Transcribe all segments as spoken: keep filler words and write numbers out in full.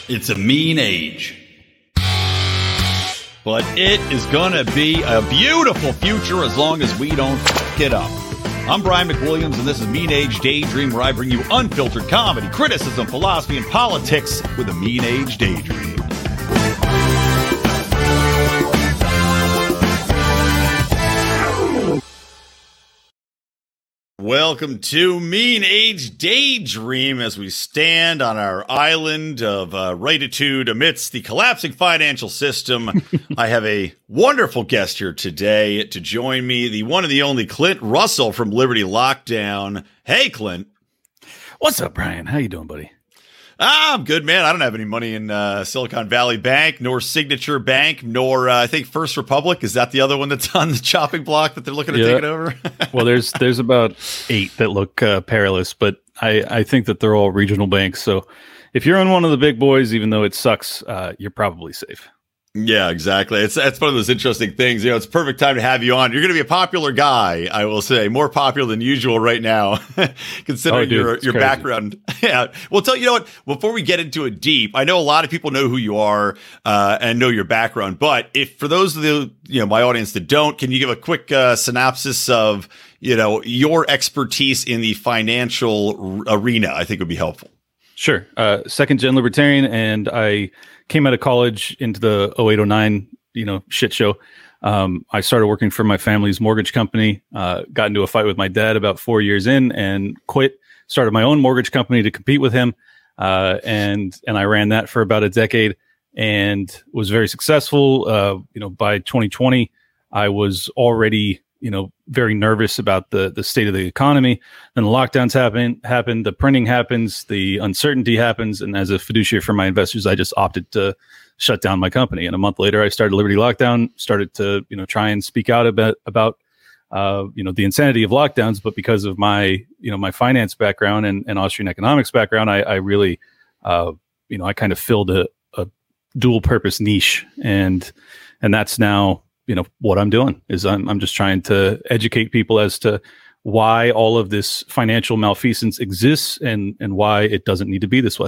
It's a mean age. But it is going to be a beautiful future as long as we don't f*** it up. I'm Brian McWilliams, and this is Mean Age Daydream, where I bring you unfiltered comedy, criticism, philosophy, and politics with a Mean Age Daydream. Welcome to Mean Age Daydream as we stand on our island of uh, rightitude amidst the collapsing financial system. I have a wonderful guest here today to join me, the one and the only Clint Russell from Liberty Lockdown. Hey, Clint. What's up, Brian? How you doing, buddy? Ah, I'm good, man. I don't have any money in uh, Silicon Valley Bank, nor Signature Bank, nor uh, I think First Republic. Is that the other one that's on the chopping block that they're looking to yeah. take it over? Well, there's there's about eight that look uh, perilous, but I, I think that they're all regional banks. So if you're in one of the big boys, even though it sucks, uh, you're probably safe. Yeah, exactly. It's it's one of those interesting things. You know, it's a perfect time to have you on. You're going to be a popular guy, I will say, more popular than usual right now, considering oh, dude, your your crazy. background. Yeah. Well, tell you know what. Before we get into it deep, I know a lot of people know who you are uh, and know your background. But if for those of the you know my audience that don't, can you give a quick uh, synopsis of you know your expertise in the financial r- arena? I think would be helpful. Sure. Uh, second gen libertarian, and I came out of college into the oh eight oh nine, you know, shit show. Um, I started working for my family's mortgage company, uh, got into a fight with my dad about four years in and quit, started my own mortgage company to compete with him. Uh, and, and I ran that for about a decade and was very successful. Uh, you know, by twenty twenty, I was already, you know, very nervous about the the state of the economy. Then the lockdowns happen, happen, the printing happens, the uncertainty happens. And as a fiduciary for my investors, I just opted to shut down my company. And a month later, I started Liberty Lockdown, started to, you know, try and speak out about, about uh, you know, the insanity of lockdowns. But because of my, you know, my finance background and, and Austrian economics background, I, I really, uh, you know, I kind of filled a, a dual purpose niche. And, and that's now, you know, what I'm doing is I'm I'm just trying to educate people as to why all of this financial malfeasance exists and and why it doesn't need to be this way.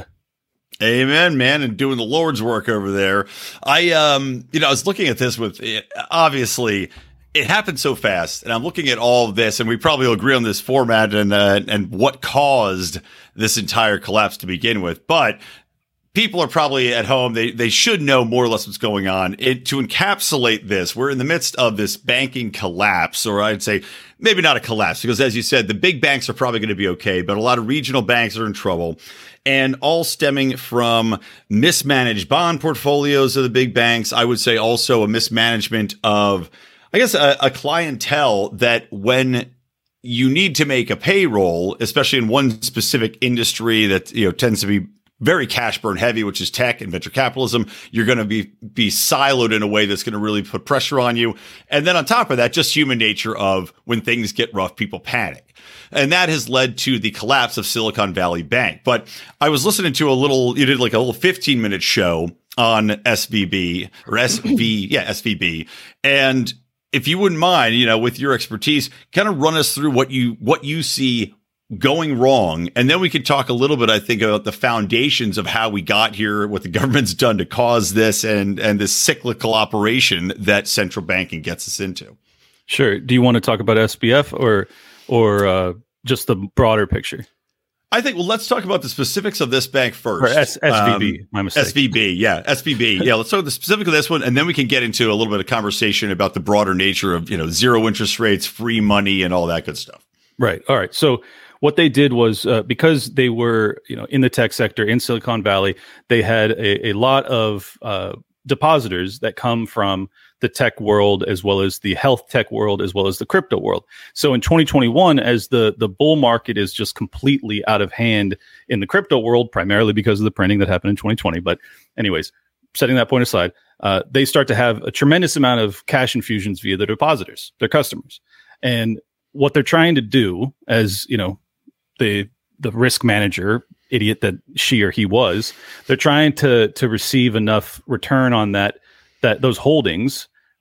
Amen, man. And doing the Lord's work over there. I, um, you know, I was looking at this with obviously it happened so fast, and I'm looking at all of this, and we probably will agree on this format and uh, and what caused this entire collapse to begin with, but. People are probably at home. They they should know more or less what's going on. It, to encapsulate this, we're in the midst of this banking collapse, or I'd say maybe not a collapse, because as you said, the big banks are probably going to be okay, but a lot of regional banks are in trouble, and all stemming from mismanaged bond portfolios of the big banks. I would say also a mismanagement of, I guess, a, a clientele that when you need to make a payroll, especially in one specific industry that you know tends to be very cash burn heavy, which is tech and venture capitalism, you're going to be be siloed in a way that's going to really put pressure on you. And then on top of that, just human nature of when things get rough, people panic. And that has led to the collapse of Silicon Valley Bank. But I was listening to a little, you did like a little fifteen minute show on S V B or S V, yeah, S V B. And if you wouldn't mind, you know, with your expertise, kind of run us through what you what you see going wrong. And then we could talk a little bit, I think, about the foundations of how we got here, what the government's done to cause this and, and this cyclical operation that central banking gets us into. Sure. Do you want to talk about S B F or, or, uh, just the broader picture? I think, well, let's talk about the specifics of this bank first. Or S- SVB, um, my mistake. S V B, yeah, S V B. Yeah, let's talk the specific of this one, and then we can get into a little bit of conversation about the broader nature of, you know, zero interest rates, free money, and all that good stuff. Right. All right. So what they did was uh, because they were, you know, in the tech sector in Silicon Valley, they had a, a lot of uh, depositors that come from the tech world as well as the health tech world as well as the crypto world. So in twenty twenty-one, as the the bull market is just completely out of hand in the crypto world, primarily because of the printing that happened in twenty twenty. But anyways, setting that point aside, uh, they start to have a tremendous amount of cash infusions via their depositors, their customers. And what they're trying to do, as you know, the the risk manager idiot that she or he was, they're trying to to receive enough return on that that those holdings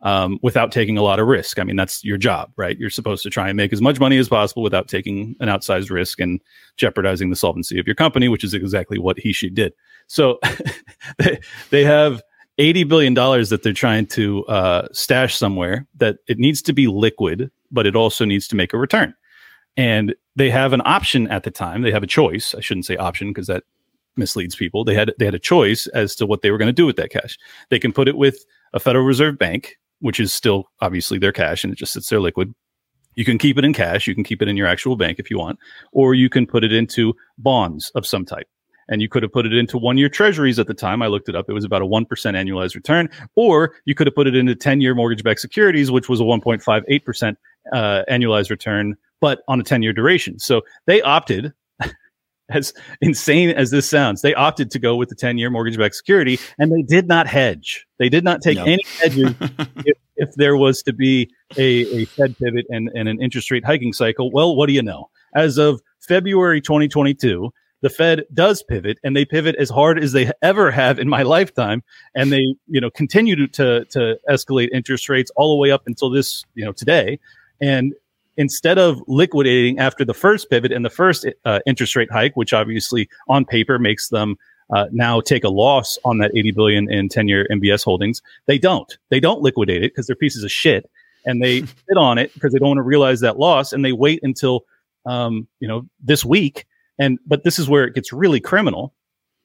um, without taking a lot of risk. I mean, that's your job, right? You're supposed to try and make as much money as possible without taking an outsized risk and jeopardizing the solvency of your company, which is exactly what he, she did. So they, they have eighty billion dollars that they're trying to uh, stash somewhere that it needs to be liquid, but it also needs to make a return. And they have an option at the time. They have a choice. I shouldn't say option because that misleads people. They had they had a choice as to what they were going to do with that cash. They can put it with a Federal Reserve Bank, which is still obviously their cash and it just sits there liquid. You can keep it in cash. You can keep it in your actual bank if you want, or you can put it into bonds of some type. And you could have put it into one-year treasuries at the time. I looked it up. It was about a one percent annualized return. Or you could have put it into ten-year mortgage-backed securities, which was a one point five eight percent uh, annualized return, but on a ten-year duration. So they opted, as insane as this sounds, they opted to go with the ten-year mortgage-backed security, and they did not hedge. They did not take no. any hedges if, if there was to be a, a Fed pivot and, and an interest rate hiking cycle. Well, what do you know? As of February twenty twenty-two, the Fed does pivot, and they pivot as hard as they ever have in my lifetime. And they, you know, continue to, to, to escalate interest rates all the way up until this, you know, today. And instead of liquidating after the first pivot and the first uh, interest rate hike, which obviously on paper makes them uh, now take a loss on that eighty billion in ten-year M B S holdings, they don't. They don't liquidate it because they're pieces of shit, and they sit on it because they don't want to realize that loss, and they wait until um, you know this week. And but this is where it gets really criminal.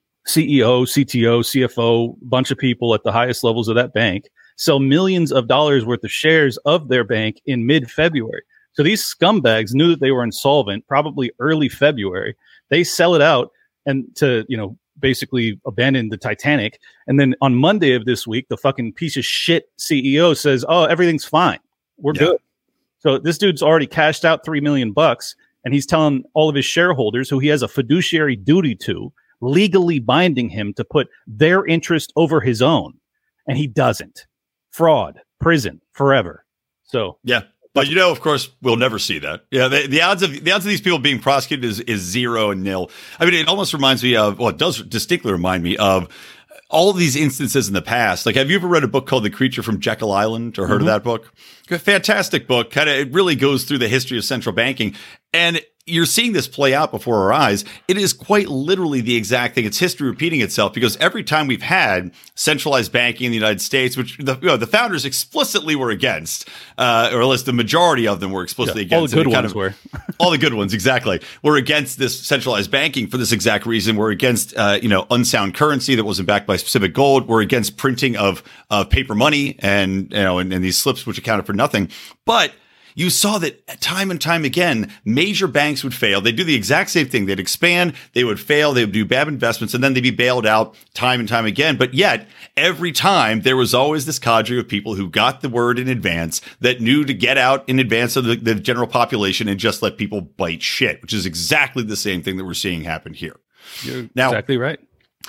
C E O, C T O, C F O, bunch of people at the highest levels of that bank sell millions of dollars worth of shares of their bank in mid-February. So these scumbags knew that they were insolvent, probably early February. They sell it out and to, you know, basically abandon the Titanic. And then on Monday of this week, the fucking piece of shit C E O says, "Oh, everything's fine. We're yeah. good." So this dude's already cashed out three million bucks. And he's telling all of his shareholders, who he has a fiduciary duty to, legally binding him to put their interest over his own. And he doesn't. Fraud, prison, forever. So, yeah. But, you know, of course, we'll never see that. Yeah. The, the odds of the odds of these people being prosecuted is, is zero and nil. I mean, it almost reminds me of, well, it does distinctly remind me of all of these instances in the past. Like, have you ever read a book called The Creature from Jekyll Island or heard mm-hmm. of that book? A fantastic book. Kind of, it really goes through the history of central banking. And you're seeing this play out before our eyes. It is quite literally the exact thing. It's history repeating itself, because every time we've had centralized banking in the United States, which the, you know, the founders explicitly were against, uh, or at least the majority of them were explicitly yeah, against. All the good ones kind of, were. all the good ones, exactly. We're against this centralized banking for this exact reason. We're against, uh, you know, unsound currency that wasn't backed by specific gold. We're against printing of, of paper money and, you know, and, and these slips which accounted for nothing. But you saw that time and time again, major banks would fail. They'd do the exact same thing. They'd expand, they would fail, they would do bad investments, and then they'd be bailed out time and time again. But yet, every time, there was always this cadre of people who got the word in advance, that knew to get out in advance of the, the general population and just let people bite shit, which is exactly the same thing that we're seeing happen here. You're now, exactly right.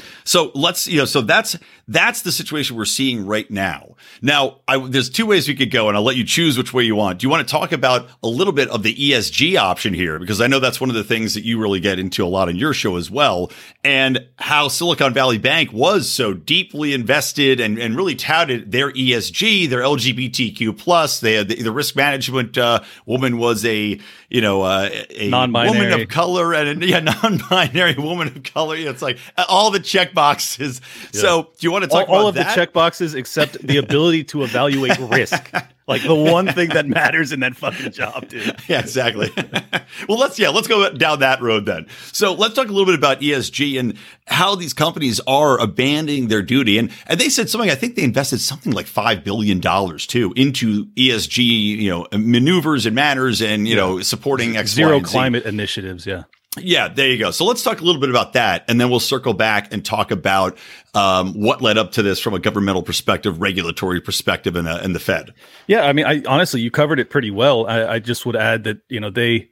So let's, you know, so that's, that's the situation we're seeing right now. Now, I, there's two ways we could go, and I'll let you choose which way you want. Do you want to talk about a little bit of the E S G option here? Because I know that's one of the things that you really get into a lot in your show as well, and how Silicon Valley Bank was so deeply invested and, and really touted their E S G, their L G B T Q plus. They had the, the risk management uh, woman was a, you know, uh, a non-binary woman of color and a yeah, non-binary woman of color. You know, it's like all the check boxes. Yeah. So do you want to talk all, about all of that? the check boxes except the ability to evaluate risk? Like the one thing that matters in that fucking job, dude. Yeah, exactly. Well, let's yeah, let's go down that road then. So let's talk a little bit about E S G and how these companies are abandoning their duty. And and they said something. I think they invested something like five billion dollars too into E S G, you know, maneuvers and manners, and you yeah. know, supporting X, zero Y, and Z. climate initiatives. Yeah. Yeah, there you go. So let's talk a little bit about that, and then we'll circle back and talk about um, what led up to this from a governmental perspective, regulatory perspective, and, uh, and the Fed. Yeah, I mean, I honestly, you covered it pretty well. I, I just would add that, you know, they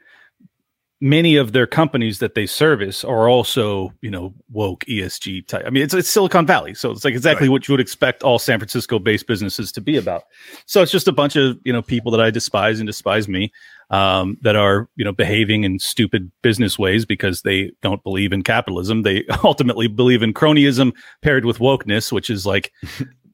many of their companies that they service are also, you know, woke E S G type. I mean, it's, it's Silicon Valley, so it's like exactly right. what you would expect all San Francisco-based businesses to be about. So it's just a bunch of, you know, people that I despise and despise me. Um, that are, you know, behaving in stupid business ways because they don't believe in capitalism. They ultimately believe in cronyism paired with wokeness, which is like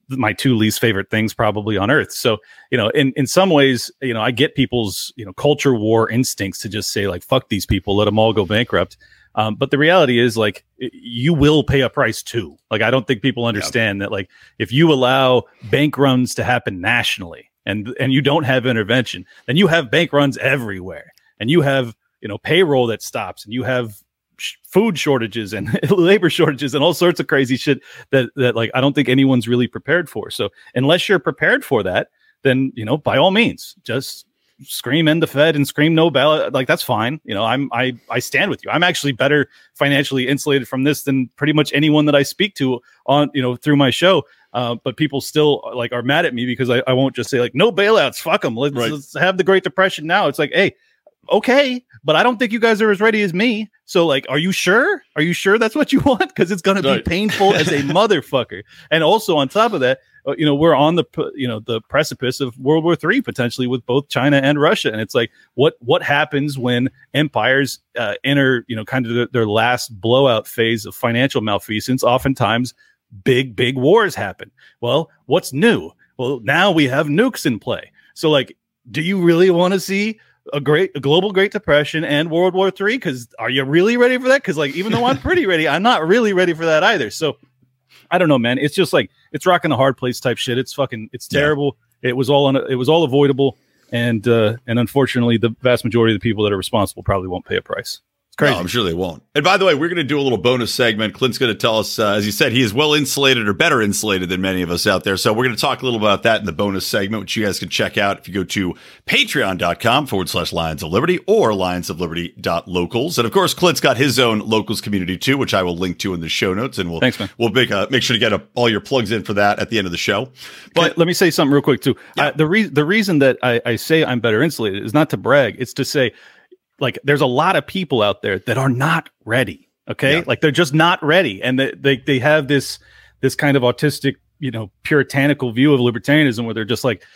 my two least favorite things probably on earth. So, you know, in, in some ways, you know, I get people's, you know, culture war instincts to just say like, fuck these people, let them all go bankrupt. Um, but the reality is like, you will pay a price too. Like, I don't think people understand yeah. that like, if you allow bank runs to happen nationally and, and you don't have intervention, then you have bank runs everywhere and you have, you know, payroll that stops and you have sh- food shortages and labor shortages and all sorts of crazy shit that, that like, I don't think anyone's really prepared for. So unless you're prepared for that, then, you know, by all means, just scream end the Fed and scream no ballot. Like, that's fine. You know, I'm, I, I stand with you. I'm actually better financially insulated from this than pretty much anyone that I speak to on, you know, through my show. Uh, but people still like are mad at me because I, I won't just say like, no bailouts, fuck them. Let's, right. let's have the Great Depression now. It's like, hey, okay, but I don't think you guys are as ready as me. So like, are you sure? Are you sure that's what you want? Because it's going right. to be painful as a motherfucker. And also on top of that, you know, we're on the, you know, the precipice of World War Three potentially with both China and Russia. And it's like, what, what happens when empires uh, enter, you know, kind of the, their last blowout phase of financial malfeasance? Oftentimes big, big wars happen. Well, what's new? Well, now we have nukes in play. So like, do you really want to see a great a global Great Depression and World War Three? Because are you really ready for that? Because like, even though I'm pretty ready, I'm not really ready for that either. So I don't know, man. It's just like, it's rocking a hard place type shit. It's fucking, it's terrible. Yeah. It was all on, it was all avoidable. And, uh, and unfortunately, the vast majority of the people that are responsible probably won't pay a price. It's crazy. No, I'm sure they won't. And by the way, we're going to do a little bonus segment. Clint's going to tell us, uh, as you said, he is well insulated or better insulated than many of us out there. So we're going to talk a little about that in the bonus segment, which you guys can check out if you go to patreon.com forward slash Lions of Liberty or lions of liberty dot locals. And of course, Clint's got his own locals community too, which I will link to in the show notes. And we'll, Thanks, man. we'll make, uh, make sure to get a, all your plugs in for that at the end of the show. But let me say something real quick too. Yeah. Uh, the, re- the reason that I, I say I'm better insulated is not to brag. It's to say, like, there's a lot of people out there that are not ready. Okay. Yeah. Like, they're just not ready. And they, they, they have this, this kind of autistic, you know, puritanical view of libertarianism where they're just like,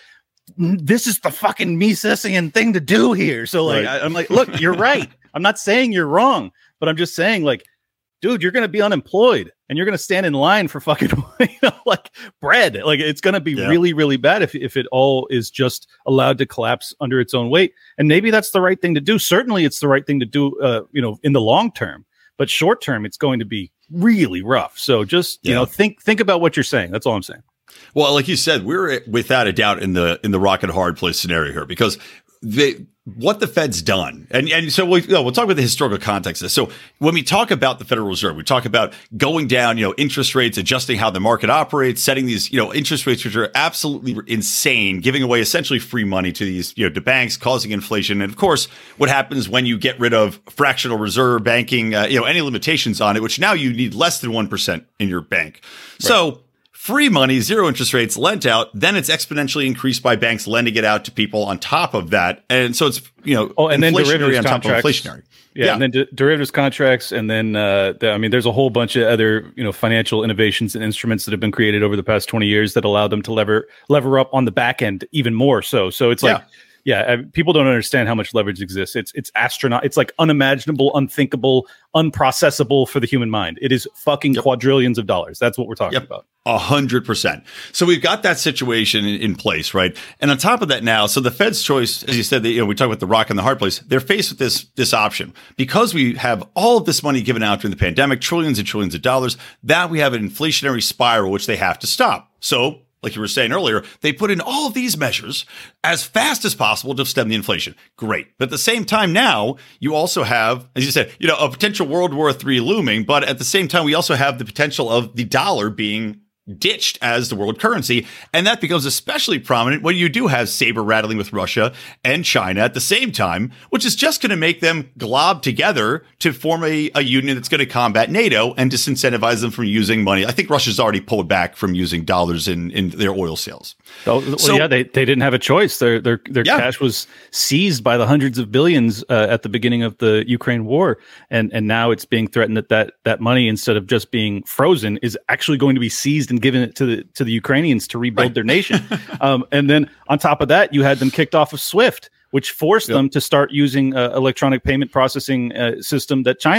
this is the fucking Misesian thing to do here. So like, right. I, I'm like, look, you're right. I'm not saying you're wrong, but I'm just saying like, dude, you're going to be unemployed and you're going to stand in line for fucking, you know, like bread. Like, it's going to be yeah. really, really bad if, if it all is just allowed to collapse under its own weight. And maybe that's the right thing to do. Certainly it's the right thing to do, uh, you know, in the long term, but short term, it's going to be really rough. So just, yeah. you know, think, think about what you're saying. That's all I'm saying. Well, like you said, we're without a doubt in the, in the rock and hard place scenario here because they, what the Fed's done. And and so we, you know, we'll talk about the historical context of this. So when we talk about the Federal Reserve, we talk about going down, you know, interest rates, adjusting how the market operates, setting these, you know, interest rates, which are absolutely insane, giving away essentially free money to these, you know, to banks, causing inflation. And of course, what happens when you get rid of fractional reserve banking, uh, you know, any limitations on it, which now you need less than one percent in your bank. Right. So free money, zero interest rates lent out, then it's exponentially increased by banks lending it out to people on top of that. And so it's, you know, oh, and then inflationary on top contracts. of inflationary. Yeah, yeah. And then de- derivatives contracts. And then, uh, the, I mean, there's a whole bunch of other, you know, financial innovations and instruments that have been created over the past twenty years that allow them to lever, lever up on the back end even more so. So it's like, yeah. Yeah, uh, people don't understand how much leverage exists. It's it's astronaut. It's like unimaginable, unthinkable, unprocessable for the human mind. It is fucking yep. quadrillions of dollars. That's what we're talking yep. about. A hundred percent. So we've got that situation in, in place, right? And on top of that now, so the Fed's choice, as you said, that, you know, we talk about the rock and the hard place. They're faced with this this option because we have all of this money given out during the pandemic, trillions and trillions of dollars. That we have an inflationary spiral, which they have to stop. So, like you were saying earlier, they put in all of these measures as fast as possible to stem the inflation. Great. But at the same time now, you also have, as you said, you know, a potential World War Three looming. But at the same time, we also have the potential of the dollar being ditched as the world currency. And that becomes especially prominent when you do have saber rattling with Russia and China at the same time, which is just going to make them glob together to form a, a union that's going to combat NATO and disincentivize them from using money. I think Russia's already pulled back from using dollars in, in their oil sales. Oh, well, so, yeah, they, they didn't have a choice. Their their their yeah. cash was seized by the hundreds of billions uh, at the beginning of the Ukraine war, and and now it's being threatened that, that that money, instead of just being frozen, is actually going to be seized and given it to the to the Ukrainians to rebuild right. their nation. um, and then on top of that, you had them kicked off of SWIFT, which forced yep. them to start using uh, electronic payment processing uh, system that China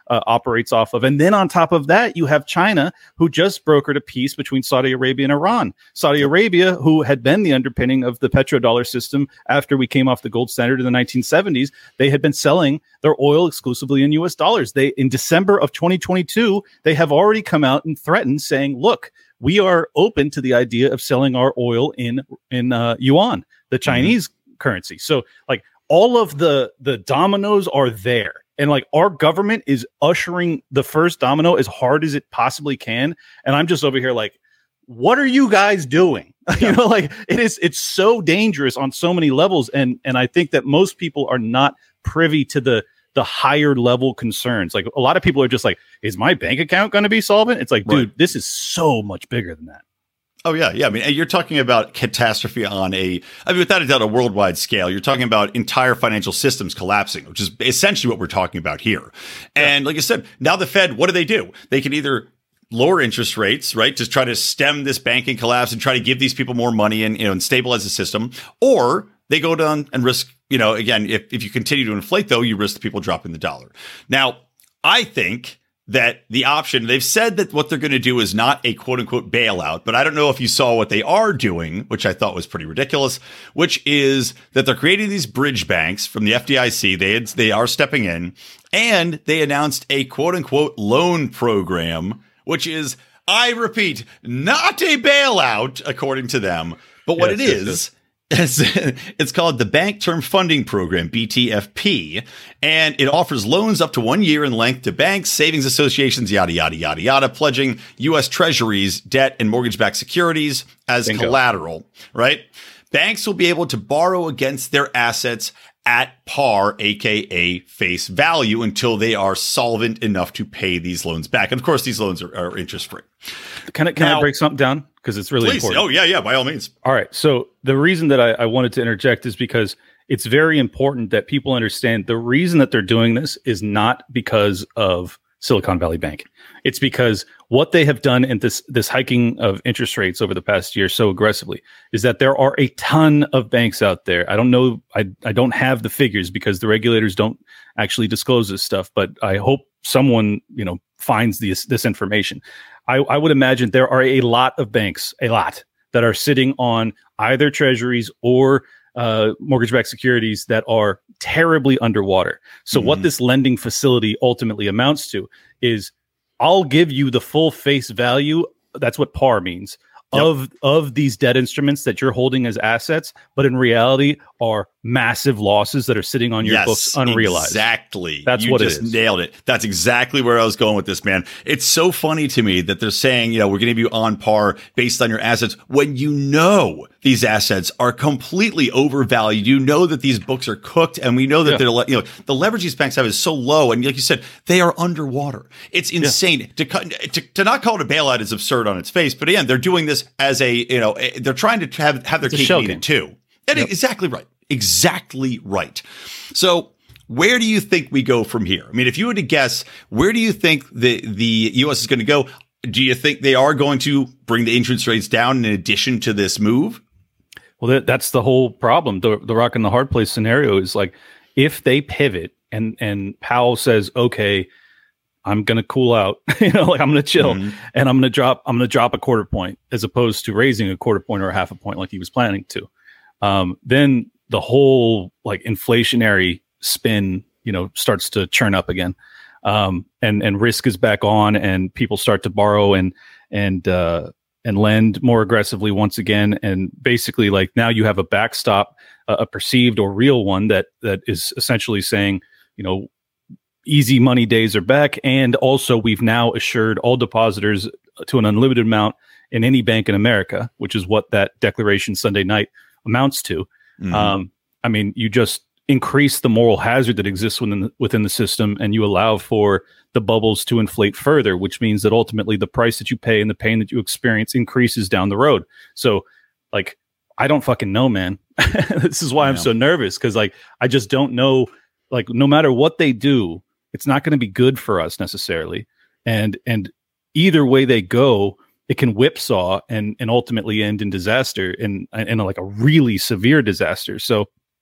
uh, operates off of. And then on top of that, you have China, who just brokered a peace between Saudi Arabia and Iran. Saudi Arabia, who had been the underpinning of the petrodollar system after we came off the gold standard in the nineteen seventies, they had been selling their oil exclusively in U S dollars. They, in December of twenty twenty-two, they have already come out and threatened, saying, look, we are open to the idea of selling our oil in in uh, yuan, the Chinese mm-hmm. currency. So, like, all of the the dominoes are there, and like our government is ushering the first domino as hard as it possibly can. And I'm just over here like, what are you guys doing? Yeah. You know, like it is. It's so dangerous on so many levels, and and I think that most people are not privy to the the higher level concerns. Like a lot of people are just like, is my bank account going to be solvent? It's like, dude, right. This is so much bigger than that. Oh, yeah. Yeah. I mean, you're talking about catastrophe on a, I mean, without a doubt, a worldwide scale. You're talking about entire financial systems collapsing, which is essentially what we're talking about here. And yeah. like I said, now the Fed, what do they do? They can either lower interest rates, right, to try to stem this banking collapse and try to give these people more money and, you know, and stabilize the system, or they go down and risk, you know, again, if, if you continue to inflate, though, you risk the people dropping the dollar. Now, I think that the option, they've said that what they're going to do is not a quote unquote bailout, but I don't know if you saw what they are doing, which I thought was pretty ridiculous, which is that they're creating these bridge banks from the F D I C. They had, they are stepping in, and they announced a quote unquote loan program, which is, I repeat, not a bailout, according to them. But what yes, it is, yes, yes. It's, it's called the Bank Term Funding Program, B T F P, and it offers loans up to one year in length to banks, savings associations, yada, yada, yada, yada, pledging U S treasuries, debt, and mortgage-backed securities as Bingo. collateral, right? Banks will be able to borrow against their assets at par, aka face value, until they are solvent enough to pay these loans back. And of course, these loans are, are interest-free. Can I, can now, I break something down? Because it's really please. important. Oh, yeah, yeah, by all means. All right. So the reason that I, I wanted to interject is because it's very important that people understand the reason that they're doing this is not because of Silicon Valley Bank. It's because what they have done in this this hiking of interest rates over the past year so aggressively is that there are a ton of banks out there. I don't know. I, I don't have the figures because the regulators don't actually disclose this stuff, but I hope someone, you know, finds this, this information. I, I would imagine there are a lot of banks, a lot, that are sitting on either treasuries or uh, mortgage-backed securities that are terribly underwater. So mm-hmm. what this lending facility ultimately amounts to is, I'll give you the full face value. That's what par means. Yep. Of of these debt instruments that you're holding as assets, but in reality are massive losses that are sitting on your yes, books unrealized. Exactly. That's you what just it is. Nailed it. That's exactly where I was going with this, man. It's so funny to me that they're saying, you know, we're going to give you on par based on your assets when you know these assets are completely overvalued. You know that these books are cooked, and we know that yeah. they're, you know, the leverage these banks have is so low, and like you said, they are underwater. It's insane. Yeah. To, to to not call it a bailout is absurd on its face, but again, they're doing this as a, you know, they're trying to have have their it's cake and eat it too. And yep. exactly right. Exactly right. So where do you think we go from here? I mean, if you were to guess, where do you think the, the U S is going to go? Do you think they are going to bring the interest rates down in addition to this move? Well, that, that's the whole problem. The, the rock and the hard place scenario is like, if they pivot and, and Powell says, okay, I'm going to cool out, you know, like I'm going to chill mm-hmm. and I'm going to drop, I'm going to drop a quarter point as opposed to raising a quarter point or a half a point like he was planning to. Um, then the whole like inflationary spin, you know, starts to churn up again. Um, and, and risk is back on, and people start to borrow and, and, uh, and lend more aggressively once again. And basically like now you have a backstop, uh, a perceived or real one that, that is essentially saying, you know, easy money days are back. And also we've now assured all depositors to an unlimited amount in any bank in America, which is what that declaration Sunday night amounts to. Mm-hmm. Um, I mean, you just increase the moral hazard that exists within the, within the system, and you allow for the bubbles to inflate further, which means that ultimately the price that you pay and the pain that you experience increases down the road. So, like, I don't fucking know, man. This is why yeah. I'm so nervous, because, like, I just don't know. Like, no matter what they do, it's not going to be good for us necessarily. And and either way they go, it can whipsaw and and ultimately end in disaster and and like a really severe disaster. So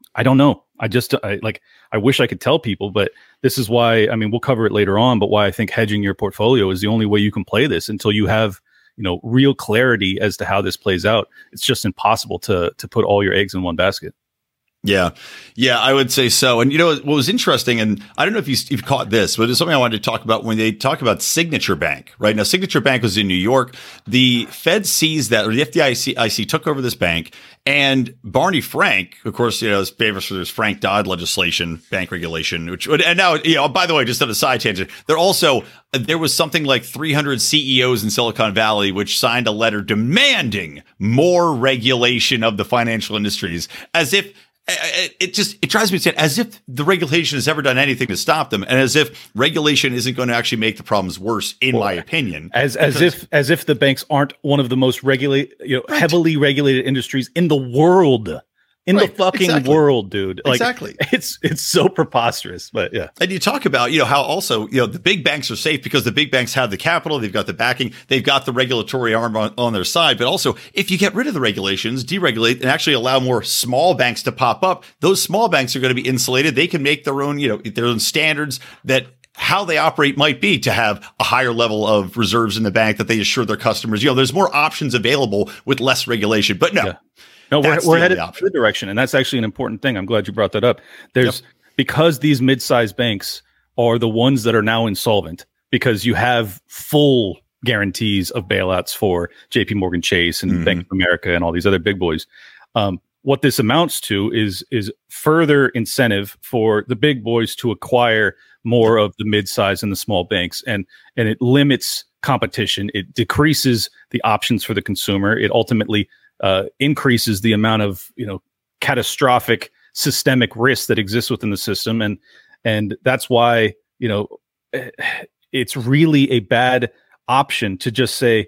I don't know. I just I, like I wish I could tell people, but this is why. I mean, we'll cover it later on. But why I think hedging your portfolio is the only way you can play this until you have, you know, real clarity as to how this plays out. It's just impossible to to put all your eggs in one basket. Yeah. Yeah, I would say so. And you know, what was interesting, and I don't know if you, you've caught this, but it's something I wanted to talk about when they talk about Signature Bank, right? Now, Signature Bank was in New York. The Fed sees that, or the F D I C took over this bank, and Barney Frank, of course, you know, is famous for this Frank-Dodd legislation, bank regulation, which, and now, you know, by the way, just on a side tangent, they're also, there was something like three hundred C E Os in Silicon Valley, which signed a letter demanding more regulation of the financial industries, as if, it just, it drives me insane, as if the regulation has ever done anything to stop them, and as if regulation isn't going to actually make the problems worse, in well, my opinion. As as if as if the banks aren't one of the most regulate, you know, right. heavily regulated industries in the world. In right, the fucking exactly. world, dude. Like, exactly. It's it's so preposterous, but yeah. And you talk about, you know, how also, you know, the big banks are safe because the big banks have the capital, they've got the backing, they've got the regulatory arm on, on their side. But also, if you get rid of the regulations, deregulate, and actually allow more small banks to pop up, those small banks are going to be insulated. They can make their own, you know, their own standards that how they operate might be to have a higher level of reserves in the bank that they assure their customers. You know, there's more options available with less regulation. But no. Yeah. No, we're, we're headed in the direction, and that's actually an important thing. I'm glad you brought that up. There's yep. because these mid-sized banks are the ones that are now insolvent because you have full guarantees of bailouts for J P Morgan Chase and mm-hmm. Bank of America and all these other big boys. Um, what this amounts to is is further incentive for the big boys to acquire more of the mid-sized and the small banks, and and it limits competition. It decreases the options for the consumer. It ultimately Uh, increases the amount of, you know, catastrophic systemic risk that exists within the system. And, and that's why, you know, it's really a bad option to just say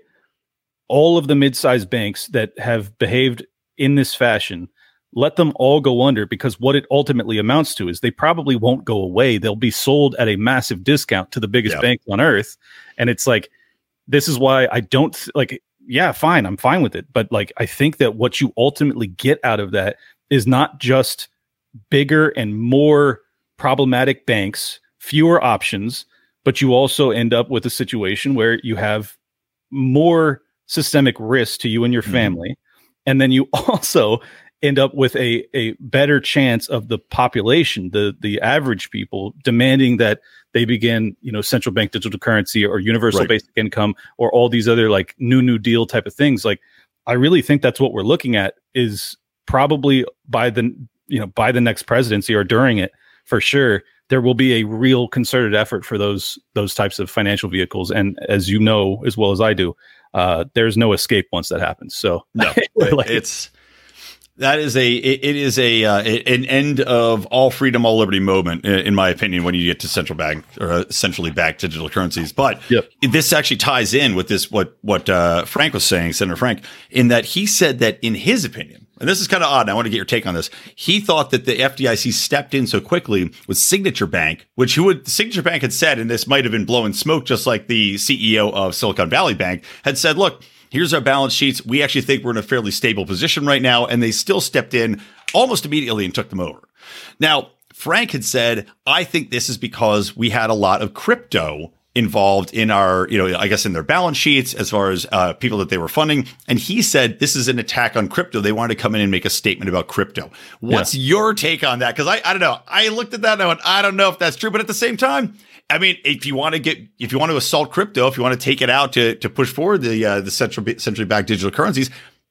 all of the mid-sized banks that have behaved in this fashion, let them all go under, because what it ultimately amounts to is they probably won't go away. They'll be sold at a massive discount to the biggest yep. banks on earth. And it's like, this is why I don't th- like, yeah, fine. I'm fine with it. But like, I think that what you ultimately get out of that is not just bigger and more problematic banks, fewer options, but you also end up with a situation where you have more systemic risk to you and your family. Mm-hmm. And then you also end up with a, a better chance of the population, the, the average people, demanding that they begin, you know, central bank digital currency or universal right. basic income or all these other like new New Deal type of things. Like, I really think that's what we're looking at, is probably by the, you know, by the next presidency or during it, for sure, there will be a real concerted effort for those, those types of financial vehicles. And as you know, as well as I do, uh, there's no escape once that happens. So no, like, it's, That is a it, it is a uh, an end of all freedom, all liberty moment, in, in my opinion, when you get to central bank or uh, centrally backed digital currencies. But yep. this actually ties in with this what what uh, Frank was saying, Senator Frank, in that he said that in his opinion, and this is kind of odd, and I want to get your take on this. He thought that the F D I C stepped in so quickly with Signature Bank, which who would Signature Bank had said, and this might have been blowing smoke, just like the C E O of Silicon Valley Bank had said, look, here's our balance sheets. We actually think we're in a fairly stable position right now. And they still stepped in almost immediately and took them over. Now, Frank had said, I think this is because we had a lot of crypto involved in our, you know, I guess in their balance sheets as far as uh, people that they were funding. And he said, this is an attack on crypto. They wanted to come in and make a statement about crypto. What's yeah. your take on that? Because I, I don't know. I looked at that and I went, I don't know if that's true. But at the same time, I mean, if you want to get, if you want to assault crypto, if you want to take it out to to push forward the uh, the central centrally backed digital currencies,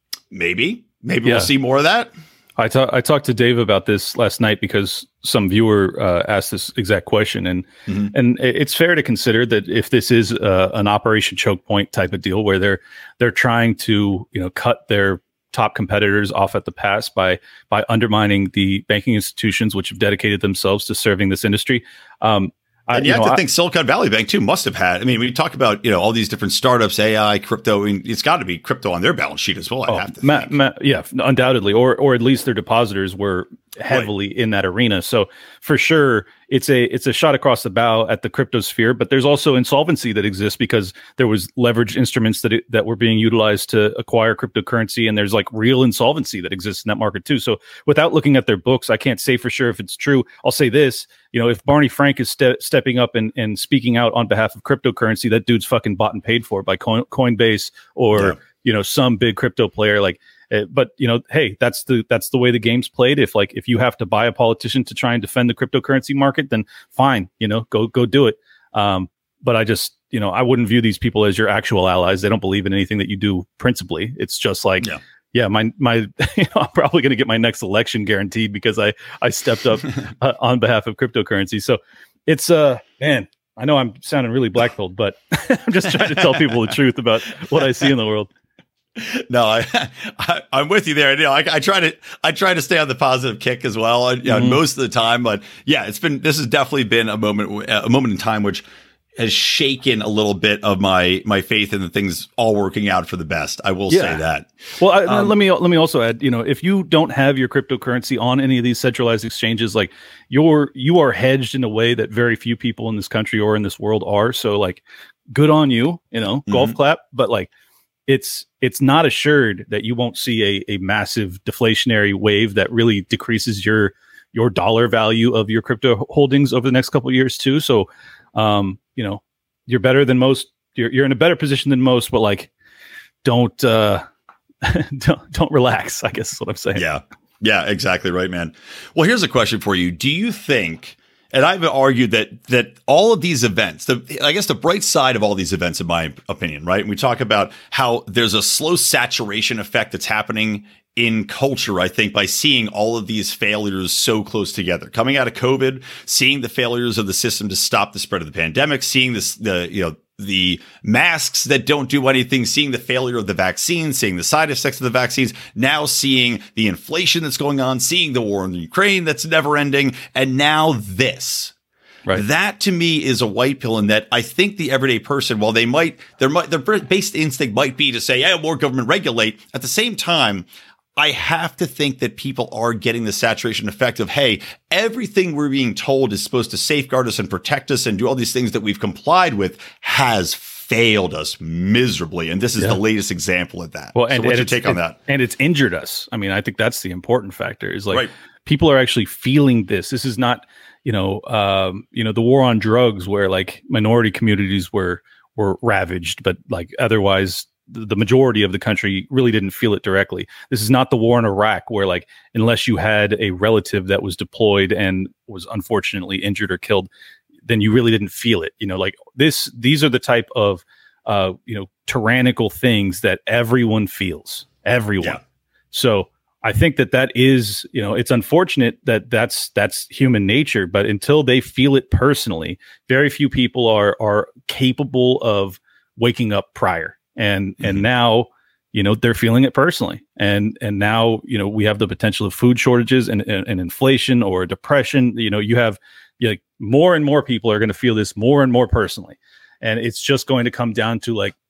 maybe, maybe yeah. we'll see more of that. I talked I talked to Dave about this last night because some viewer uh, asked this exact question, and mm-hmm. and it's fair to consider that if this is uh, an Operation Choke Point type of deal where they're they're trying to, you know, cut their top competitors off at the pass by by undermining the banking institutions which have dedicated themselves to serving this industry. Um, And you, you have know, to think I, Silicon Valley Bank, too, must have had. I mean, we talk about, you know, all these different startups, A I, crypto. I mean, it's got to be crypto on their balance sheet as well. I oh, have to ma- think. Ma- yeah, undoubtedly. Or or at least their depositors were heavily right. in that arena. So for sure, it's a it's a shot across the bow at the crypto sphere. But there's also insolvency that exists because there was leveraged instruments that it, that were being utilized to acquire cryptocurrency, and there's like real insolvency that exists in that market too. So without looking at their books, I can't say for sure if it's true. I'll say this: you know, if Barney Frank is ste- stepping up and, and speaking out on behalf of cryptocurrency, that dude's fucking bought and paid for by Coin- Coinbase or yeah. you know some big crypto player like. Uh, but you know, hey, that's the that's the way the game's played. If like if you have to buy a politician to try and defend the cryptocurrency market, then fine, you know, go go do it. Um, but I just you know I wouldn't view these people as your actual allies. They don't believe in anything that you do principally. It's just like, yeah, yeah my my you know, I'm probably going to get my next election guaranteed because I I stepped up uh, on behalf of cryptocurrency. So it's uh man, I know I'm sounding really black-pilled, but I'm just trying to tell people the truth about what I see in the world. No, I, I, I'm with you there. You know, I, I try to, I try to stay on the positive kick as well, you know, mm-hmm. most of the time. But yeah, it's been, this has definitely been a moment, a moment in time which has shaken a little bit of my my faith in the things all working out for the best. I will yeah. say that. Well, I, um, let me let me also add, you know, if you don't have your cryptocurrency on any of these centralized exchanges, like you're you are hedged in a way that very few people in this country or in this world are. So, like, good on you, you know, mm-hmm. golf clap. But like, it's it's not assured that you won't see a, a massive deflationary wave that really decreases your your dollar value of your crypto holdings over the next couple of years too. So, um, you know, you're better than most. You're you're in a better position than most, but like, don't uh, don't don't relax, I guess is what I'm saying. Yeah, yeah, exactly right, man. Well, here's a question for you: do you think? And I've argued that that all of these events, the, I guess the bright side of all these events, in my opinion, right? And we talk about how there's a slow saturation effect that's happening in culture, I think, by seeing all of these failures so close together. Coming out of COVID, seeing the failures of the system to stop the spread of the pandemic, seeing this, the, you know, the masks that don't do anything, seeing the failure of the vaccine, seeing the side effects of the vaccines, now seeing the inflation that's going on, seeing the war in Ukraine that's never ending, and now this. Right. That to me is a white pill in that I think the everyday person, while they might, their, their basic instinct might be to say, yeah, more government regulate. At the same time, I have to think that people are getting the saturation effect of, hey, everything we're being told is supposed to safeguard us and protect us and do all these things that we've complied with has failed us miserably. And this is yeah. the latest example of that. Well, and, so what's and your take on that? And it's injured us. I mean, I think that's the important factor is like right. people are actually feeling this. This is not, you know, um, you know, the war on drugs where like minority communities were were ravaged, but like otherwise the majority of the country really didn't feel it directly. This is not the war in Iraq where like, unless you had a relative that was deployed and was unfortunately injured or killed, then you really didn't feel it. You know, like this, these are the type of, uh, you know, tyrannical things that everyone feels, everyone. Yeah. So I think that that is, you know, it's unfortunate that that's, that's human nature, but until they feel it personally, very few people are, are capable of waking up prior. And mm-hmm. and now, you know, they're feeling it personally. And and now, you know, we have the potential of food shortages and, and, and inflation or depression. You know, you have you know, like more and more people are going to feel this more and more personally. And it's just going to come down to like,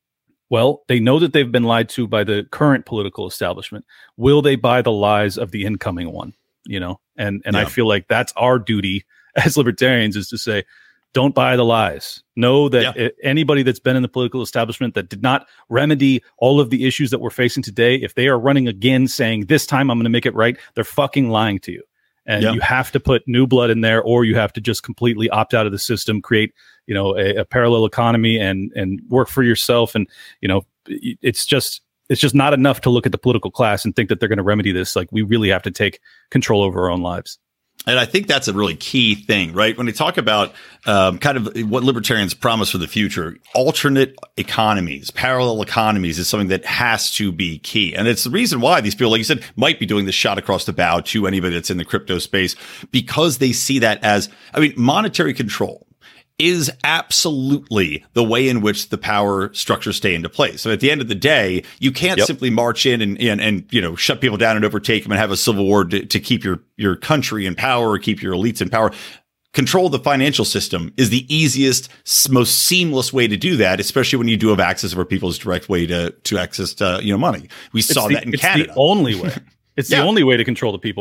well, they know that they've been lied to by the current political establishment. Will they buy the lies of the incoming one? You know, and and yeah. I feel like that's our duty as libertarians is to say, don't buy the lies. Know that yeah. anybody that's been in the political establishment that did not remedy all of the issues that we're facing today, if they are running again saying, this time I'm going to make it right, they're fucking lying to you. And yeah. you have to put new blood in there, or you have to just completely opt out of the system, create, you know, a, a parallel economy and and work for yourself. And, you know, it's just it's just not enough to look at the political class and think that they're going to remedy this. Like, we really have to take control over our own lives. And I think that's a really key thing, right? When we talk about um, kind of what libertarians promise for the future, alternate economies, parallel economies is something that has to be key. And it's the reason why these people, like you said, might be doing this shot across the bow to anybody that's in the crypto space, because they see that as, I mean, monetary control is absolutely the way in which the power structures stay into place. So at the end of the day, you can't yep. simply march in and, and, and, you know, shut people down and overtake them and have a civil war to, to keep your, your country in power or keep your elites in power. Control the financial system is the easiest, most seamless way to do that, especially when you do have access over people's direct way to, to access, uh, you know, money. We saw the, that in it's Canada. It's the only way. It's yeah. the only way to control the people, really.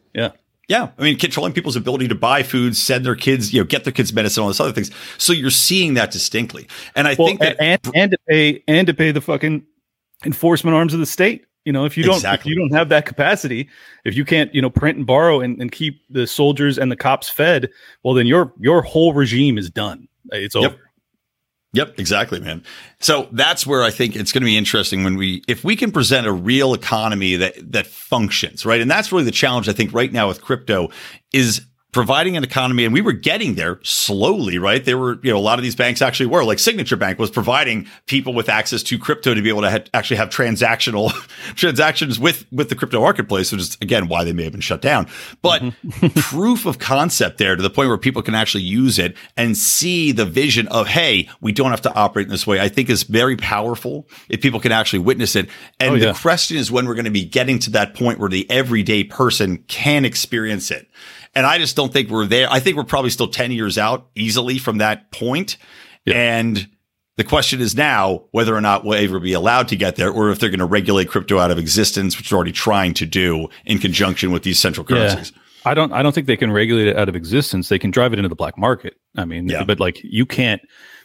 Yeah. Yeah. I mean, controlling people's ability to buy food, send their kids, you know, get their kids medicine, all those other things. So you're seeing that distinctly. And I well, think that and, and to pay and to pay the fucking enforcement arms of the state. You know, if you don't exactly. if you don't have that capacity, if you can't, you know, print and borrow and, and keep the soldiers and the cops fed, well, then your your whole regime is done. It's over. Yep. Yep, exactly, man. So that's where I think it's going to be interesting when we, if we can present a real economy that that functions, right? And that's really the challenge I think right now with crypto is providing an economy, and we were getting there slowly, right? There were, you know, a lot of these banks actually were, like Signature Bank was providing people with access to crypto to be able to ha- actually have transactional transactions with, with the crypto marketplace, which is, again, why they may have been shut down. But mm-hmm. proof of concept there to the point where people can actually use it and see the vision of, hey, we don't have to operate in this way, I think is very powerful if people can actually witness it. And oh, yeah. the question is when we're going to be getting to that point where the everyday person can experience it. And I just don't think we're there. I think we're probably still ten years out easily from that point. Yeah. And the question is now whether or not we'll ever be allowed to get there, or if they're going to regulate crypto out of existence, which they're already trying to do in conjunction with these central currencies. Yeah. I don't I don't think they can regulate it out of existence. They can drive it into the black market. I mean, yeah. but like you can't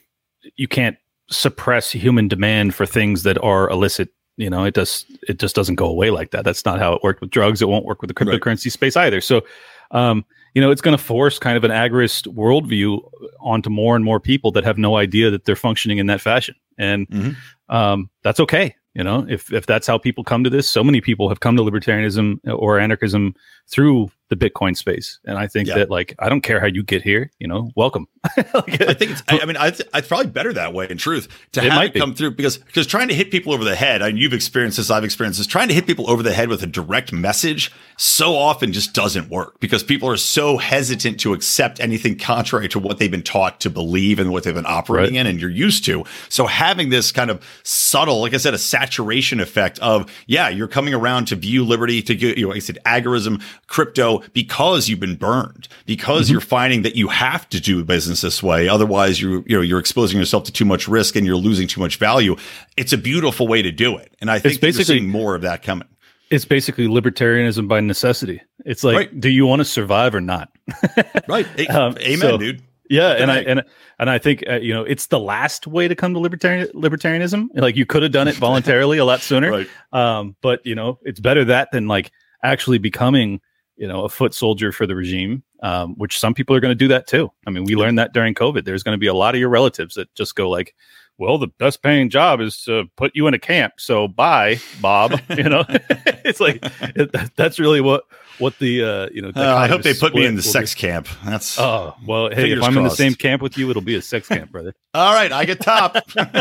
you can't suppress human demand for things that are illicit. You know, it does it just doesn't go away like that. That's not how it worked with drugs. It won't work with the cryptocurrency right. space either. So Um, you know, it's going to force kind of an agorist worldview onto more and more people that have no idea that they're functioning in that fashion. And mm-hmm. um, that's okay. You know, if if that's how people come to this, so many people have come to libertarianism or anarchism through the Bitcoin space. And I think yeah. that, like, I don't care how you get here, you know, welcome. like, I think it's, I, I mean, I th- it's probably better that way in truth to it have it come be. through because, because trying to hit people over the head, and you've experienced this, I've experienced this, trying to hit people over the head with a direct message so often just doesn't work because people are so hesitant to accept anything contrary to what they've been taught to believe and what they've been operating right. in and you're used to. So having this kind of subtle, like I said, a saturation effect of, yeah, you're coming around to view liberty, to, you know, like I said, agorism, crypto, because you've been burned, because mm-hmm. you're finding that you have to do business this way. Otherwise, you you know, you're exposing yourself to too much risk and you're losing too much value. It's a beautiful way to do it. And I think you're seeing more of that coming. It's basically libertarianism by necessity. It's like, right. do you want to survive or not? right. A- um, Amen, so, dude. Yeah, and I and and I think uh, you know, it's the last way to come to libertarian libertarianism. Like, you could have done it voluntarily a lot sooner. Right. Um, but you know, it's better that than like actually becoming, you know, a foot soldier for the regime, um, which some people are going to do that too. I mean, we learned that during COVID. There's going to be a lot of your relatives that just go like, well, the best paying job is to put you in a camp. So bye, Bob. You know, it's like, it, that's really what, what the, uh, you know, uh, I hope they put me in the sex be. camp. That's, oh, well, hey, if I'm crossed. in the same camp with you, it'll be a sex camp, brother. All right. I get top.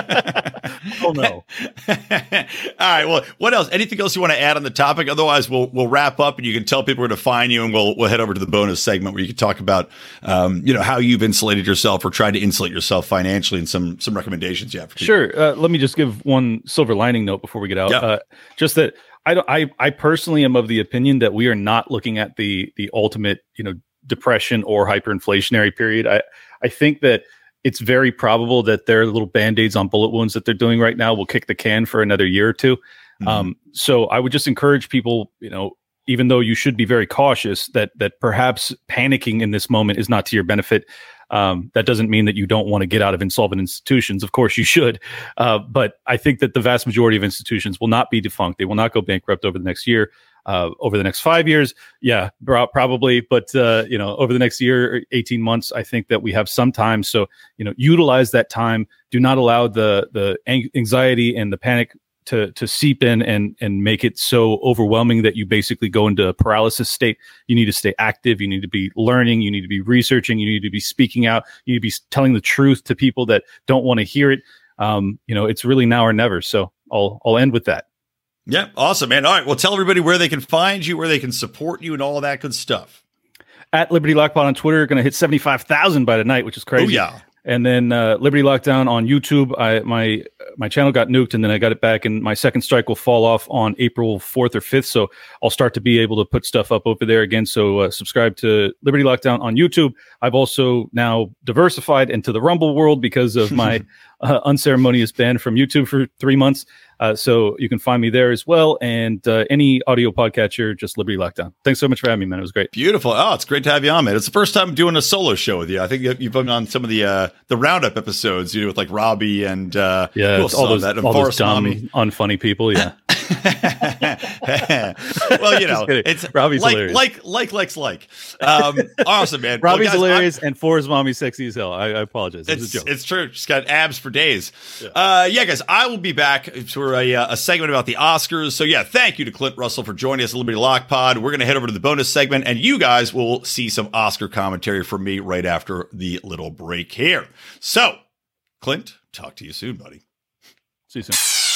Oh no. All right. Well, what else? Anything else you want to add on the topic? Otherwise we'll, we'll wrap up and you can tell people where to find you and we'll, we'll head over to the bonus segment where you can talk about, um, you know, how you've insulated yourself or tried to insulate yourself financially and some, some recommendations you have. For sure. Uh, let me just give one silver lining note before we get out. Yep. Uh, just that I don't, I, I personally am of the opinion that we are not looking at the, the ultimate, you know, depression or hyperinflationary period. I, I think that it's very probable that their little band-aids on bullet wounds that they're doing right now will kick the can for another year or two. Mm-hmm. Um, so I would just encourage people, you know, even though you should be very cautious, that that perhaps panicking in this moment is not to your benefit. Um, that doesn't mean that you don't want to get out of insolvent institutions. Of course you should. Uh, but I think that the vast majority of institutions will not be defunct. They will not go bankrupt over the next year. Uh, over the next five years, yeah, probably. But, uh, you know, over the next year, eighteen months, I think that we have some time. So, you know, utilize that time. Do not allow the the anxiety and the panic to to seep in and and make it so overwhelming that you basically go into a paralysis state. You need to stay active. You need to be learning. You need to be researching. You need to be speaking out. You need to be telling the truth to people that don't want to hear it. Um, you know, it's really now or never. So I'll I'll end with that. Yeah, awesome, man. All right, well, tell everybody where they can find you, where they can support you, and all of that good stuff. At Liberty Lockpod on Twitter, going to hit seventy-five thousand by tonight, which is crazy. Oh, yeah. And then uh, Liberty Lockdown on YouTube. I my my channel got nuked, and then I got it back, and my second strike will fall off on April fourth or fifth. So I'll start to be able to put stuff up over there again. So uh, subscribe to Liberty Lockdown on YouTube. I've also now diversified into the Rumble world because of my uh, unceremonious ban from YouTube for three months. Uh, so you can find me there as well. And uh, any audio podcatcher, just Liberty Lockdown. Thanks so much for having me, man. It was great. Beautiful. Oh, it's great to have you on, man. It's the first time doing a solo show with you. I think you've been on some of the uh, the roundup episodes, you know, with like Robbie and uh, yeah, all those, that, all those dumb, Mommy. unfunny people. Yeah. Well, you know, it's Robbie's like, hilarious. like, like, like, like. Um, awesome, man. Robbie's well, guys, hilarious, I'm, and Forrest Mommy sexy as hell. I, I apologize. It was it's, a joke. It's true. She's got abs for days. Yeah. Uh, yeah, guys, I will be back for a, uh, a segment about the Oscars. So, yeah, thank you to Clint Russell for joining us at Liberty Lock Pod. We're going to head over to the bonus segment, and you guys will see some Oscar commentary from me right after the little break here. So, Clint, talk to you soon, buddy. See you soon.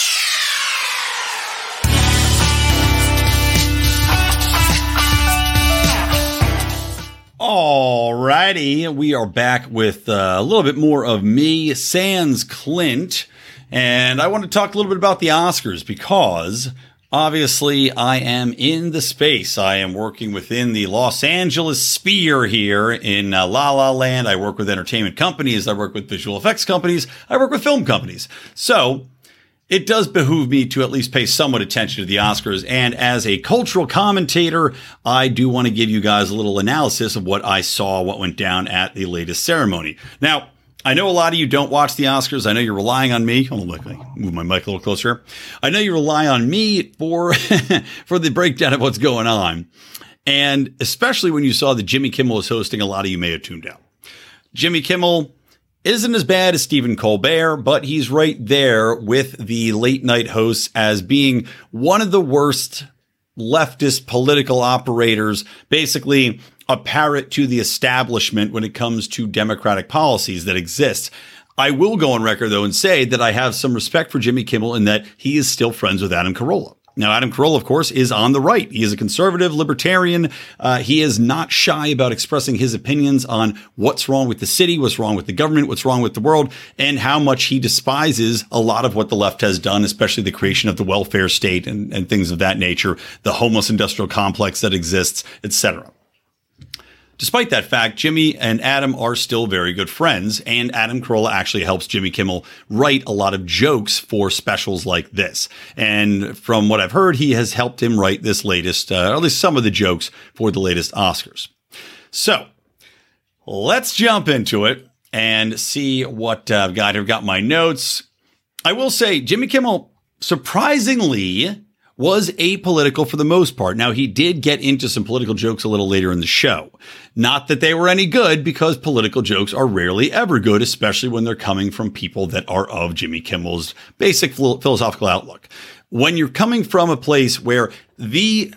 Alrighty, we are back with uh, a little bit more of me, sans Clint, and I want to talk a little bit about the Oscars because obviously I am in the space. I am working within the Los Angeles sphere here in uh, La La Land. I work with entertainment companies. I work with visual effects companies. I work with film companies. So it does behoove me to at least pay somewhat attention to the Oscars. And as a cultural commentator, I do want to give you guys a little analysis of what I saw, what went down at the latest ceremony. Now, I know a lot of you don't watch the Oscars. I know you're relying on me. Hold on, let me move my mic a little closer. I know you rely on me for, for the breakdown of what's going on. And especially when you saw that Jimmy Kimmel was hosting, a lot of you may have tuned out. Jimmy Kimmel isn't as bad as Stephen Colbert, but he's right there with the late night hosts as being one of the worst leftist political operators, basically a parrot to the establishment when it comes to democratic policies that exist. I will go on record, though, and say that I have some respect for Jimmy Kimmel in that he is still friends with Adam Carolla. Now, Adam Carolla, of course, is on the right. He is a conservative libertarian. Uh, he is not shy about expressing his opinions on what's wrong with the city, what's wrong with the government, what's wrong with the world, and how much he despises a lot of what the left has done, especially the creation of the welfare state and, and things of that nature, the homeless industrial complex that exists, et cetera. Despite that fact, Jimmy and Adam are still very good friends, and Adam Carolla actually helps Jimmy Kimmel write a lot of jokes for specials like this. And from what I've heard, he has helped him write this latest, uh, or at least some of the jokes for the latest Oscars. So let's jump into it and see what uh, I've got. I've got my notes. I will say Jimmy Kimmel, surprisingly, was apolitical for the most part. Now, he did get into some political jokes a little later in the show. Not that they were any good, because political jokes are rarely ever good, especially when they're coming from people that are of Jimmy Kimmel's basic philosophical outlook. When you're coming from a place where the,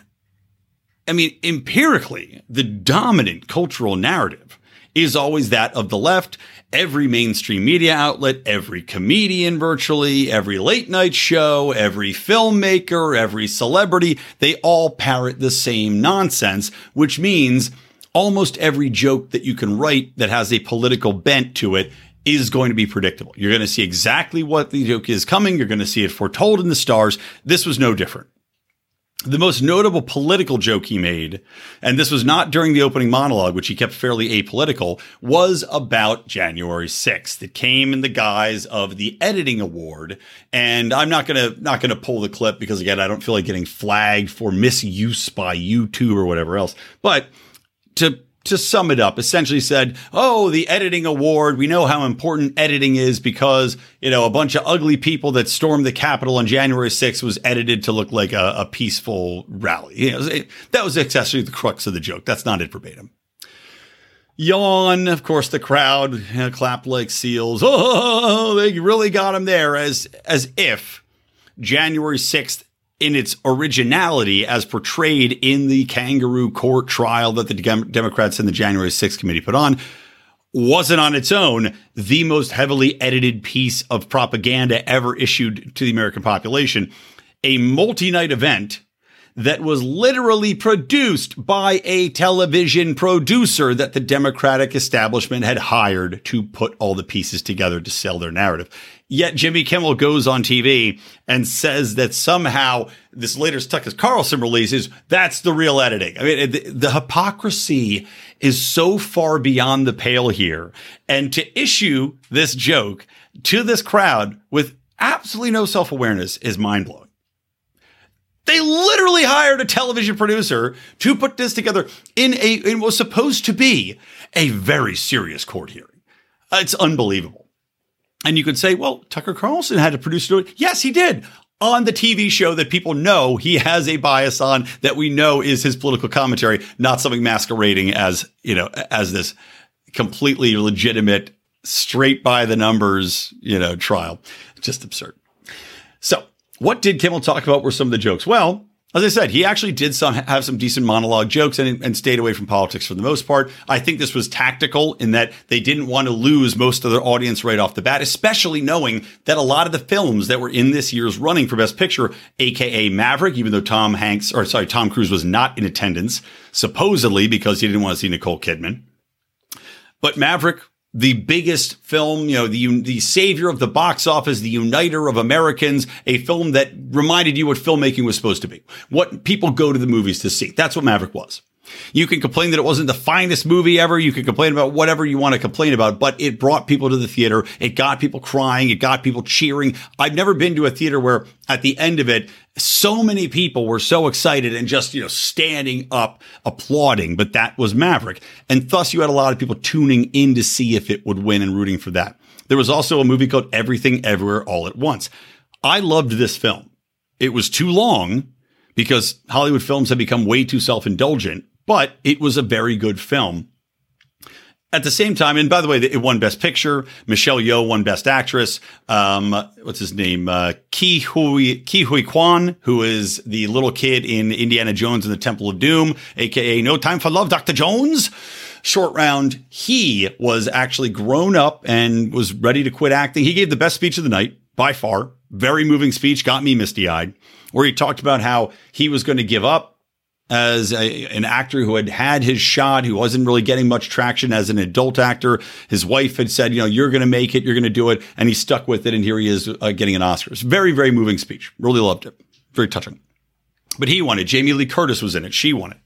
I mean, empirically, the dominant cultural narrative is always that of the left. Every mainstream media outlet, every comedian virtually, every late night show, every filmmaker, every celebrity, they all parrot the same nonsense, which means almost every joke that you can write that has a political bent to it is going to be predictable. You're going to see exactly what the joke is coming. You're going to see it foretold in the stars. This was no different. The most notable political joke he made, and this was not during the opening monologue, which he kept fairly apolitical, was about January sixth. It came in the guise of the editing award. And I'm not going to, not going to pull the clip because, again, I don't feel like getting flagged for misuse by YouTube or whatever else. But to To sum it up, essentially said, oh, the editing award, we know how important editing is because, you know, a bunch of ugly people that stormed the Capitol on January sixth was edited to look like a, a peaceful rally. You know, it, that was essentially the crux of the joke. That's not it verbatim. Yawn. Of course, the crowd you know, clapped like seals. Oh, they really got him there, as as if January sixth, in its originality as portrayed in the kangaroo court trial that the Dem- Democrats and the January sixth committee put on, wasn't on its own the most heavily edited piece of propaganda ever issued to the American population. A multi-night event that was literally produced by a television producer that the Democratic establishment had hired to put all the pieces together to sell their narrative. Yet Jimmy Kimmel goes on T V and says that somehow this latest Tucker Carlson release is that's the real editing. I mean, the, the hypocrisy is so far beyond the pale here. And to issue this joke to this crowd with absolutely no self-awareness is mind-blowing. They literally hired a television producer to put this together in a in what was supposed to be a very serious court hearing. Uh, it's unbelievable. And you could say, well, Tucker Carlson had to produce it. Yes, he did. On the T V show that people know he has a bias on, that we know is his political commentary, not something masquerading as, you know, as this completely legitimate, straight by the numbers, you know, trial. Just absurd. So what did Kimmel talk about were some of the jokes? Well, as I said, he actually did some have some decent monologue jokes and, and stayed away from politics for the most part. I think this was tactical in that they didn't want to lose most of their audience right off the bat, especially knowing that a lot of the films that were in this year's running for Best Picture, aka Maverick, even though Tom Hanks, or sorry, Tom Cruise was not in attendance, supposedly because he didn't want to see Nicole Kidman. But Maverick, the biggest film, you know, the the savior of the box office, the uniter of Americans, a film that reminded you what filmmaking was supposed to be, what people go to the movies to see. That's what Maverick was. You can complain that it wasn't the finest movie ever. You can complain about whatever you want to complain about, but it brought people to the theater. It got people crying. It got people cheering. I've never been to a theater where at the end of it, so many people were so excited and just, you know, standing up, applauding. But that was Maverick. And thus you had a lot of people tuning in to see if it would win and rooting for that. There was also a movie called Everything Everywhere All at Once. I loved this film. It was too long because Hollywood films have become way too self-indulgent. But it was a very good film. At the same time, and by the way, it won Best Picture. Michelle Yeoh won Best Actress. Um, what's his name? Uh, Ke Huy, Ke Huy Quan, who is the little kid in Indiana Jones and the Temple of Doom, a k a. No Time for Love, Doctor Jones. Short round, he was actually grown up and was ready to quit acting. He gave the best speech of the night, by far. Very moving speech, got me misty-eyed, where he talked about how he was going to give up as a, an actor who had had his shot, who wasn't really getting much traction as an adult actor. His wife had said, you know, you're going to make it, you're going to do it. And he stuck with it. And here he is uh, getting an Oscar. It's very, very moving speech. Really loved it. Very touching. But he won it. Jamie Lee Curtis was in it. She won it.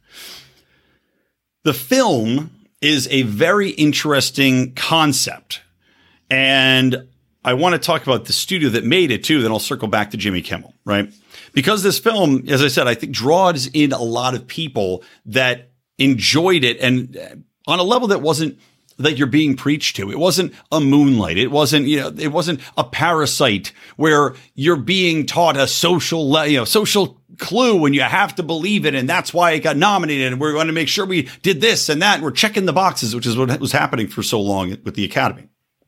The film is a very interesting concept. And I want to talk about the studio that made it too. Then I'll circle back to Jimmy Kimmel, right? Because this film, as I said, I think draws in a lot of people that enjoyed it, and on a level that wasn't that you're being preached to. It wasn't a Moonlight. It wasn't, you know, it wasn't a Parasite where you're being taught a social, you know, social clue and you have to believe it. And that's why it got nominated. And we're going to make sure we did this and that. And we're checking the boxes, which is what was happening for so long with the Academy.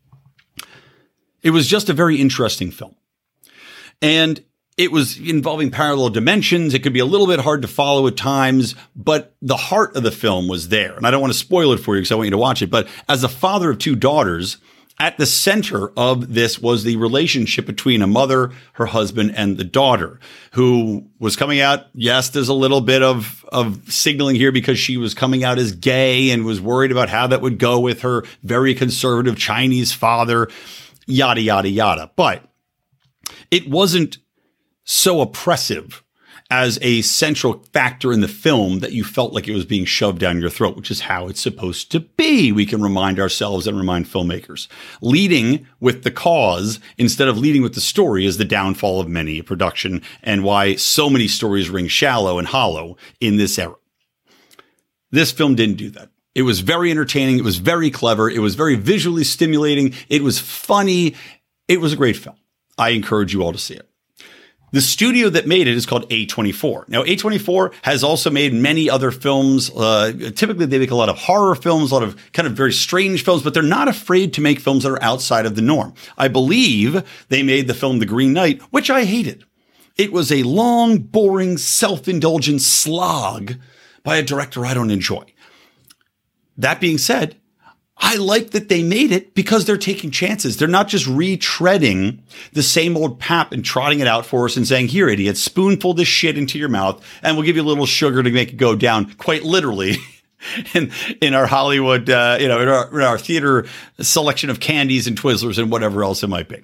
It was just a very interesting film. And it was involving parallel dimensions. It could be a little bit hard to follow at times, but the heart of the film was there. And I don't want to spoil it for you because I want you to watch it. But as a father of two daughters, at the center of this was the relationship between a mother, her husband, and the daughter, who was coming out. Yes, there's a little bit of, of signaling here because she was coming out as gay and was worried about how that would go with her very conservative Chinese father, yada, yada, yada. But it wasn't so oppressive as a central factor in the film that you felt like it was being shoved down your throat, which is how it's supposed to be. We can remind ourselves and remind filmmakers. Leading with the cause instead of leading with the story is the downfall of many a production and why so many stories ring shallow and hollow in this era. This film didn't do that. It was very entertaining. It was very clever. It was very visually stimulating. It was funny. It was a great film. I encourage you all to see it. The studio that made it is called A twenty-four. Now, A twenty-four has also made many other films. Uh, typically, they make a lot of horror films, a lot of kind of very strange films, but they're not afraid to make films that are outside of the norm. I believe they made the film The Green Knight, which I hated. It was a long, boring, self-indulgent slog by a director I don't enjoy. That being said, I like that they made it because they're taking chances. They're not just retreading the same old pap and trotting it out for us and saying, here, idiot, spoonful this shit into your mouth and we'll give you a little sugar to make it go down, quite literally, in, in our Hollywood, uh, you know, in our, in our theater selection of candies and Twizzlers and whatever else it might be.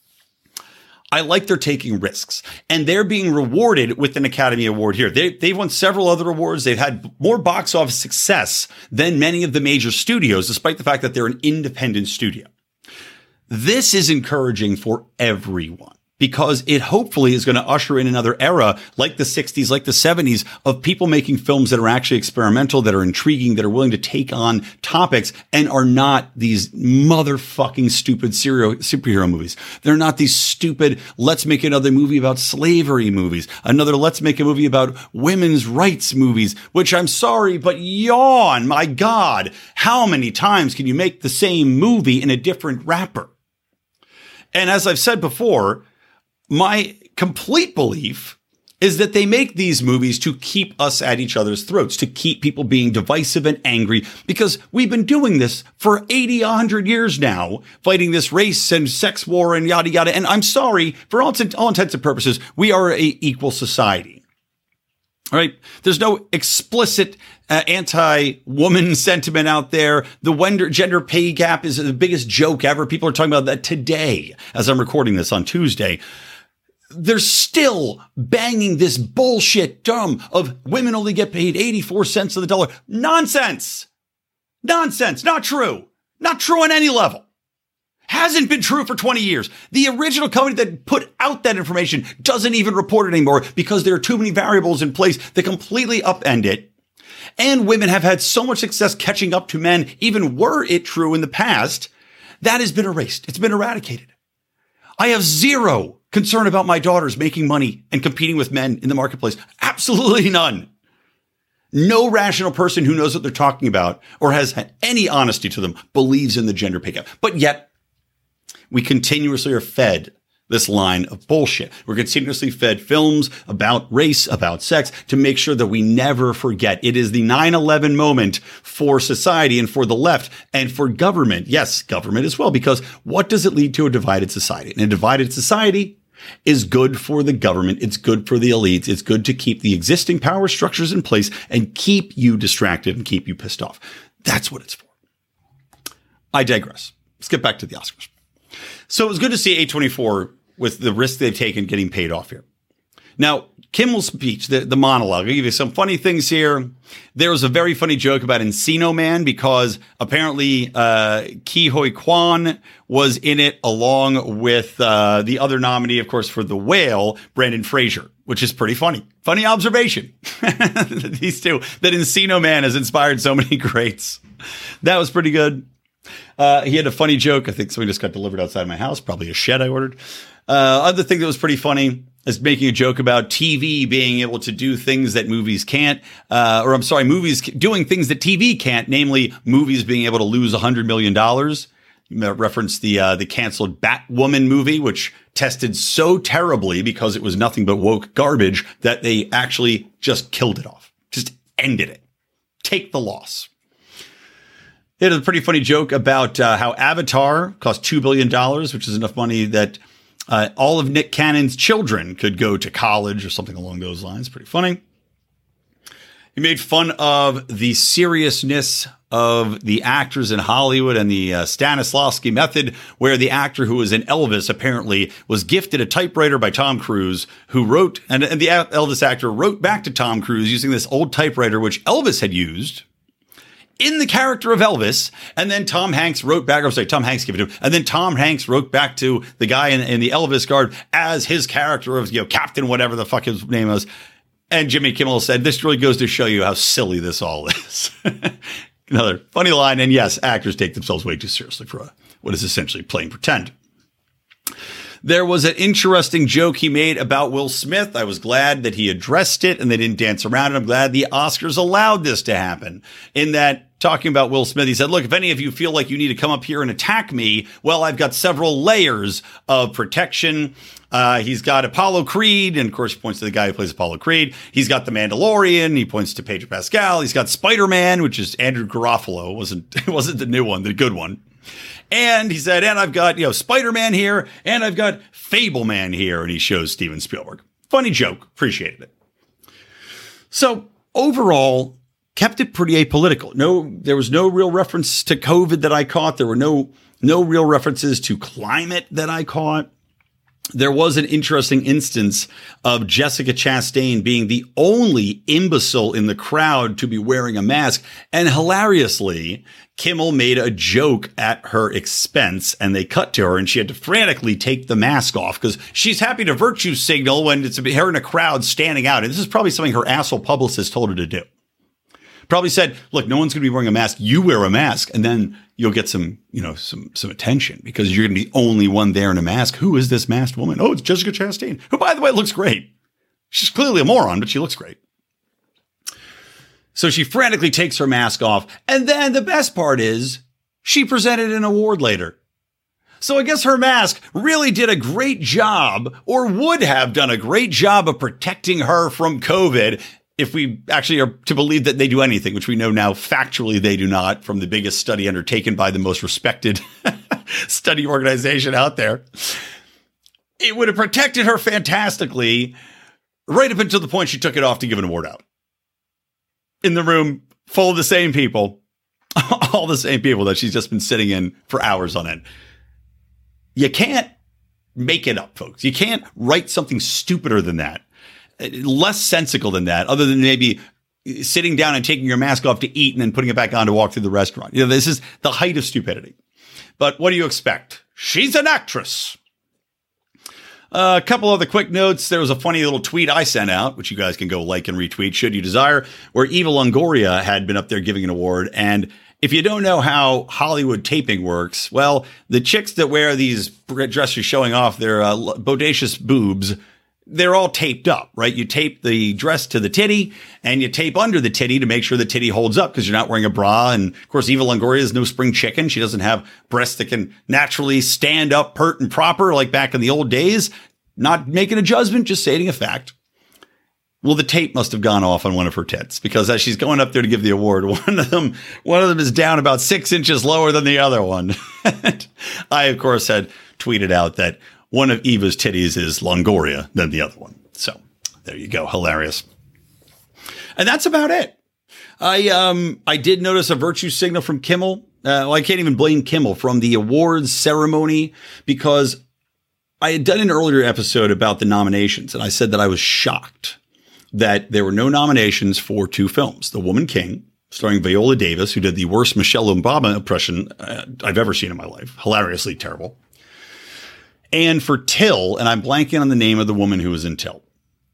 I like they're taking risks, and they're being rewarded with an Academy Award here. They, they've won several other awards. They've had more box office success than many of the major studios, despite the fact that they're an independent studio. This is encouraging for everyone because it hopefully is going to usher in another era like the sixties, like the seventies of people making films that are actually experimental, that are intriguing, that are willing to take on topics and are not these motherfucking stupid serial superhero movies. They're not these stupid, let's make another movie about slavery movies. Another, let's make a movie about women's rights movies, which I'm sorry, but yawn, my God, how many times can you make the same movie in a different wrapper? And as I've said before, my complete belief is that they make these movies to keep us at each other's throats, to keep people being divisive and angry, because we've been doing this for eighty, one hundred years now, fighting this race and sex war and yada, yada. And I'm sorry, for all, all intents and purposes, we are a equal society. All right. There's no explicit uh, anti-woman sentiment out there. The gender, gender pay gap is the biggest joke ever. People are talking about that today as I'm recording this on Tuesday. They're still banging this bullshit drum of women only get paid eighty-four cents on the dollar. Nonsense. Nonsense. Not true. Not true on any level. Hasn't been true for twenty years. The original company that put out that information doesn't even report it anymore because there are too many variables in place that completely upend it. And women have had so much success catching up to men, even were it true in the past, that has been erased. It's been eradicated. I have zero concern about my daughters making money and competing with men in the marketplace. Absolutely none. No rational person who knows what they're talking about or has had any honesty to them believes in the gender pay gap. But yet, we continuously are fed this line of bullshit. We're continuously fed films about race, about sex, to make sure that we never forget. It is the nine eleven moment for society and for the left and for government. Yes, government as well, because what does it lead to? A divided society. And a divided society is good for the government. It's good for the elites. It's good to keep the existing power structures in place and keep you distracted and keep you pissed off. That's what it's for. I digress. Let's get back to the Oscars. So it was good to see A twenty-four with the risk they've taken getting paid off here. Now, Kimmel's speech, the, the monologue, I'll give you some funny things here. There was a very funny joke about Encino Man because apparently uh, Ke Huy Quan was in it along with uh, the other nominee, of course, for The Whale, Brendan Fraser, which is pretty funny. Funny observation. These two, that Encino Man has inspired so many greats. That was pretty good. Uh, he had a funny joke. I think something just got delivered outside my house, probably a shed I ordered. Uh, other thing that was pretty funny is making a joke about T V being able to do things that movies can't, uh, or I'm sorry, movies doing things that T V can't, namely movies being able to lose one hundred million dollars. Reference the uh, the canceled Batwoman movie, which tested so terribly because it was nothing but woke garbage that they actually just killed it off, just ended it. Take the loss. It is a pretty funny joke about uh, how Avatar cost two billion dollars, which is enough money that uh, all of Nick Cannon's children could go to college or something along those lines. Pretty funny. He made fun of the seriousness of the actors in Hollywood and the uh, Stanislavski method, where the actor who was in Elvis apparently was gifted a typewriter by Tom Cruise, who wrote, and, and the Elvis actor wrote back to Tom Cruise using this old typewriter, which Elvis had used in the character of Elvis. And then Tom Hanks wrote back, or sorry, Tom Hanks gave it to him. And then Tom Hanks wrote back to the guy in, in the Elvis Guard as his character of, you know, Captain, whatever the fuck his name was. And Jimmy Kimmel said, this really goes to show you how silly this all is. Another funny line. And yes, actors take themselves way too seriously for a, what is essentially playing pretend. There was an interesting joke he made about Will Smith. I was glad that he addressed it and they didn't dance around it. I'm glad the Oscars allowed this to happen. In that, talking about Will Smith, he said, look, if any of you feel like you need to come up here and attack me, well, I've got several layers of protection. Uh, he's got Apollo Creed, and of course, he points to the guy who plays Apollo Creed. He's got The Mandalorian. He points to Pedro Pascal. He's got Spider-Man, which is Andrew Garofalo. It wasn't, it wasn't the new one, the good one. And he said, and I've got, you know, Spider-Man here, and I've got Fableman here. And he shows Steven Spielberg. Funny joke. Appreciated it. So overall, kept it pretty apolitical. No, there was no real reference to COVID that I caught. There were no, no real references to climate that I caught. there was an interesting instance of Jessica Chastain being the only imbecile in the crowd to be wearing a mask. And hilariously, Kimmel made a joke at her expense, and they cut to her and she had to frantically take the mask off because she's happy to virtue signal when it's her in a crowd standing out. And this is probably something her asshole publicist told her to do. Probably said, look, no one's going to be wearing a mask. You wear a mask and then you'll get some, you know, some, some attention because you're going to be the only one there in a mask. Who is this masked woman? Oh, it's Jessica Chastain, who, by the way, looks great. She's clearly a moron, but she looks great. So she frantically takes her mask off. And then the best part is she presented an award later. So I guess her mask really did a great job, or would have done a great job of protecting her from COVID. If we actually are to believe that they do anything, which we know now factually they do not, from the biggest study undertaken by the most respected study organization out there, it would have protected her fantastically right up until the point she took it off to give an award out. In the room full of the same people, all the same people that she's just been sitting in for hours on end. You can't make it up, folks. You can't write something stupider than that. Less sensical than that, other than maybe sitting down and taking your mask off to eat and then putting it back on to walk through the restaurant. You know, this is the height of stupidity. But what do you expect? She's an actress. Uh, a couple other quick notes. There was a funny little tweet I sent out, which you guys can go like and retweet should you desire, where Eva Longoria had been up there giving an award. And if you don't know how Hollywood taping works, well, the chicks that wear these dresses showing off their uh, bodacious boobs, they're all taped up, right? You tape the dress to the titty and you tape under the titty to make sure the titty holds up because you're not wearing a bra. And of course, Eva Longoria is no spring chicken. She doesn't have breasts that can naturally stand up, pert and proper like back in the old days. Not making a judgment, just stating a fact. Well, the tape must have gone off on one of her tits because as she's going up there to give the award, one of them, one of them is down about six inches lower than the other one. I, of course, had tweeted out that one of Eva's titties is Longoria than the other one. So there you go. Hilarious. And that's about it. I um I did notice a virtue signal from Kimmel. Uh, well, I can't even blame Kimmel from the awards ceremony because I had done an earlier episode about the nominations. And I said that I was shocked that there were no nominations for two films. The Woman King, starring Viola Davis, who did the worst Michelle Obama impression uh, I've ever seen in my life. Hilariously terrible. And for Till, and I'm blanking on the name of the woman who was in Till.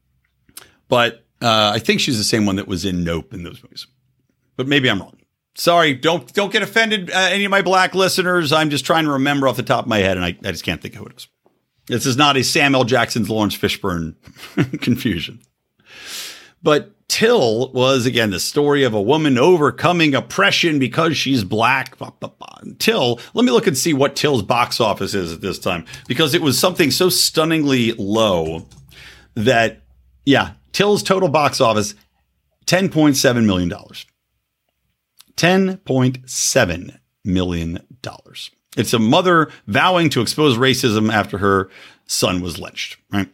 But uh, I think she's the same one that was in Nope in those movies. But maybe I'm wrong. Sorry, don't don't get offended, uh, any of my black listeners. I'm just trying to remember off the top of my head, and I, I just can't think of who it is. This is not a Samuel Jackson's Lawrence Fishburne confusion. But Till was, again, the story of a woman overcoming oppression because she's black. Till, let me look and see what Till's box office is at this time, because it was something so stunningly low that, yeah, Till's total box office, ten point seven million dollars. ten point seven million dollars. It's a mother vowing to expose racism after her son was lynched, right?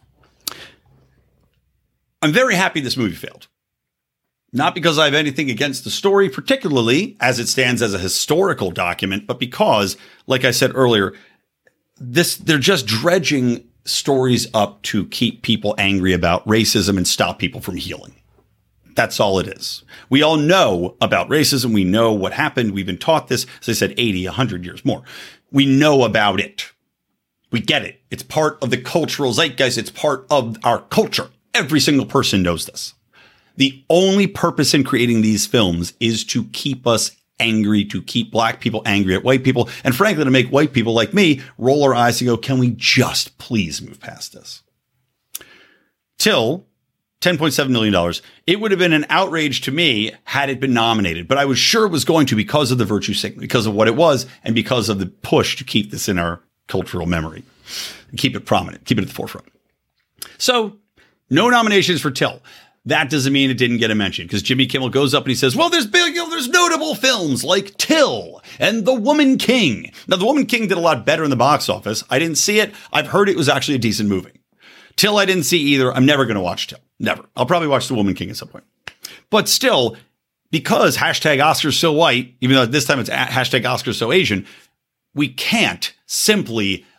I'm very happy this movie failed. Not because I have anything against the story, particularly as it stands as a historical document, but because, like I said earlier, this they're just dredging stories up to keep people angry about racism and stop people from healing. That's all it is. We all know about racism. We know what happened. We've been taught this, as I said, eighty, one hundred years more. We know about it. We get it. It's part of the cultural zeitgeist. It's part of our culture. Every single person knows this. The only purpose in creating these films is to keep us angry, to keep black people angry at white people, and frankly, to make white people like me roll our eyes and go, can we just please move past this? Till ten point seven million dollars. It would have been an outrage to me had it been nominated, but I was sure it was going to because of the virtue signal, because of what it was, and because of the push to keep this in our cultural memory and keep it prominent, keep it at the forefront. So no nominations for Till. That doesn't mean it didn't get a mention, because Jimmy Kimmel goes up and he says, well, there's big, you know, there's notable films like Till and The Woman King. Now, The Woman King did a lot better in the box office. I didn't see it. I've heard it was actually a decent movie. Till I didn't see either. I'm never going to watch Till. Never. I'll probably watch The Woman King at some point. But still, because hashtag Oscars so white, even though this time it's hashtag Oscars so Asian, we can't simply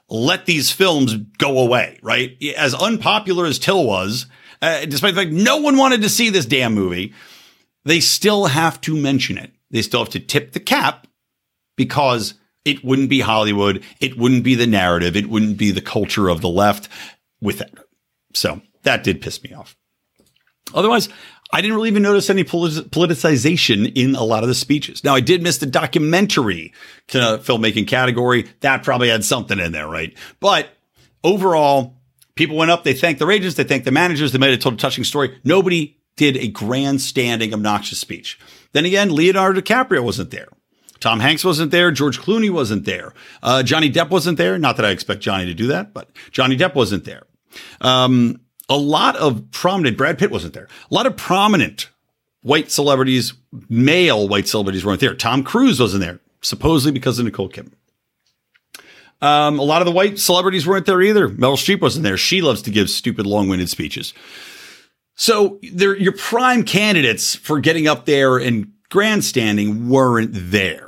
let these films go away, right? As unpopular as Till was, uh, despite the fact no one wanted to see this damn movie, they still have to mention it. They still have to tip the cap because it wouldn't be Hollywood. It wouldn't be the narrative. It wouldn't be the culture of the left without it. So that did piss me off. Otherwise, I didn't really even notice any politi- politicization in a lot of the speeches. Now, I did miss the documentary uh, filmmaking category. That probably had something in there, right? But overall, people went up. They thanked their agents. They thanked the managers. They made a total touching story. Nobody did a grandstanding, obnoxious speech. Then again, Leonardo DiCaprio wasn't there. Tom Hanks wasn't there. George Clooney wasn't there. Uh, Johnny Depp wasn't there. Not that I expect Johnny to do that, but Johnny Depp wasn't there. Um, a lot of prominent, Brad Pitt wasn't there. A lot of prominent white celebrities, male white celebrities weren't there. Tom Cruise wasn't there, supposedly because of Nicole Kidman. Um, a lot of the white celebrities weren't there either. Meryl Streep wasn't there. She loves to give stupid, long-winded speeches. So they're your prime candidates for getting up there and grandstanding weren't there.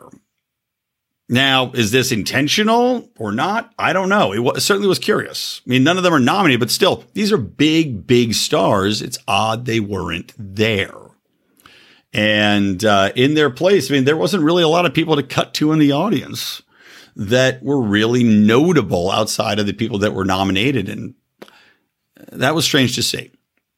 Now, is this intentional or not? I don't know. It, w- it certainly was curious. I mean, none of them are nominated, but still, these are big, big stars. It's odd they weren't there. And uh, in their place, I mean, there wasn't really a lot of people to cut to in the audience that were really notable outside of the people that were nominated. And that was strange to see.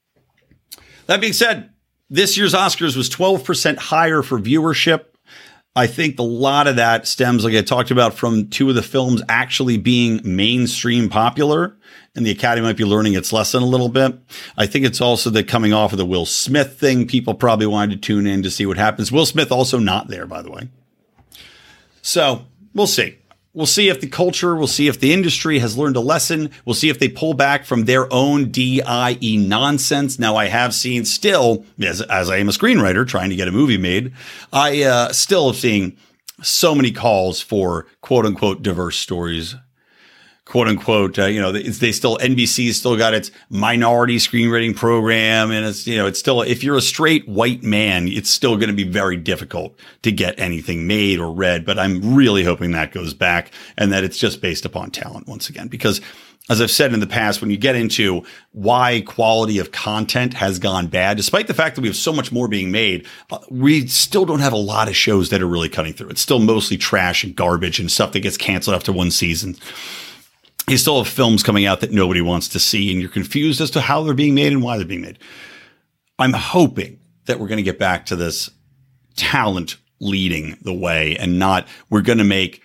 That being said, this year's Oscars was twelve percent higher for viewership. I think a lot of that stems, like I talked about, from two of the films actually being mainstream popular, and the Academy might be learning its lesson a little bit. I think it's also that coming off of the Will Smith thing, people probably wanted to tune in to see what happens. Will Smith also not there, by the way. So we'll see. We'll see if the culture, we'll see if the industry has learned a lesson. We'll see if they pull back from their own D I E nonsense. Now, I have seen still, as, as I am a screenwriter trying to get a movie made, I uh, still have seen so many calls for quote unquote diverse stories. Quote unquote, uh, you know, they, they still, N B C still got its minority screenwriting program. And it's, you know, it's still, if you're a straight white man, it's still going to be very difficult to get anything made or read. But I'm really hoping that goes back and that it's just based upon talent once again, because as I've said in the past, when you get into why quality of content has gone bad, despite the fact that we have so much more being made, uh, we still don't have a lot of shows that are really cutting through. It's still mostly trash and garbage and stuff that gets canceled after one season. You still have films coming out that nobody wants to see, and you're confused as to how they're being made and why they're being made. I'm hoping that we're going to get back to this talent leading the way and not we're going to make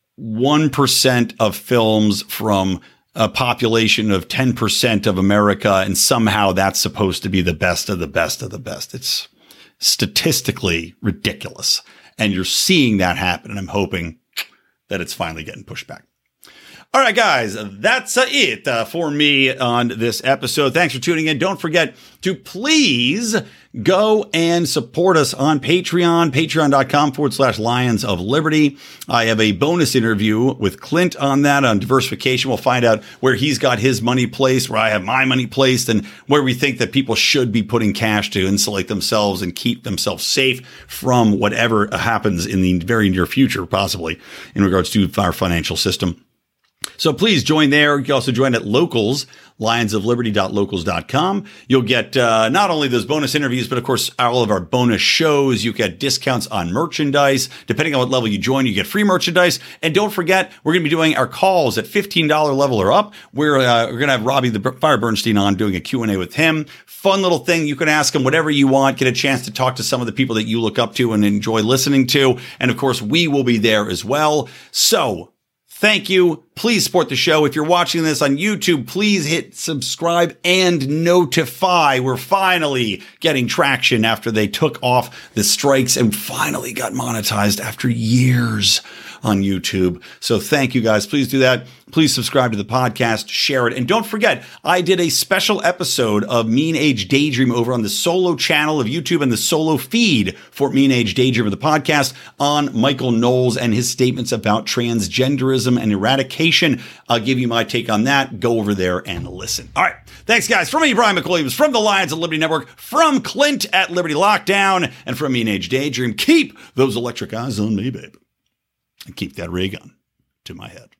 one percent of films from a population of ten percent of America, and somehow that's supposed to be the best of the best of the best. It's statistically ridiculous, and you're seeing that happen, and I'm hoping that it's finally getting pushed back. All right, guys, that's uh, it uh, for me on this episode. Thanks for tuning in. Don't forget to please go and support us on Patreon, patreon.com forward slash Lions of Liberty. I have a bonus interview with Clint on that, on diversification. We'll find out where he's got his money placed, where I have my money placed, and where we think that people should be putting cash to insulate themselves and keep themselves safe from whatever happens in the very near future, possibly, in regards to our financial system. So please join there. You can also join at Locals, lions of liberty dot locals dot com. You'll get uh, not only those bonus interviews, but of course, all of our bonus shows. You get discounts on merchandise. Depending on what level you join, you get free merchandise. And don't forget, we're going to be doing our calls at fifteen dollars level or up. We're, uh, we're going to have Robbie the Fire Bernstein on doing a Q and A with him. Fun little thing. You can ask him whatever you want, get a chance to talk to some of the people that you look up to and enjoy listening to. And of course, we will be there as well. So thank you. Please support the show. If you're watching this on YouTube, please hit subscribe and notify. We're finally getting traction after they took off the strikes and finally got monetized after years on YouTube. So thank you guys. Please do that. Please subscribe to the podcast, share it. And don't forget, I did a special episode of Mean Age Daydream over on the solo channel of YouTube and the solo feed for Mean Age Daydream of the podcast on Michael Knowles and his statements about transgenderism and eradication. I'll give you my take on that. Go over there and listen. All right. Thanks, guys. From me, Brian McWilliams, from the Lions of Liberty Network, from Clint at Liberty Lockdown, and from Mean Age Daydream. Keep those electric eyes on me, babe. And keep that ray gun to my head.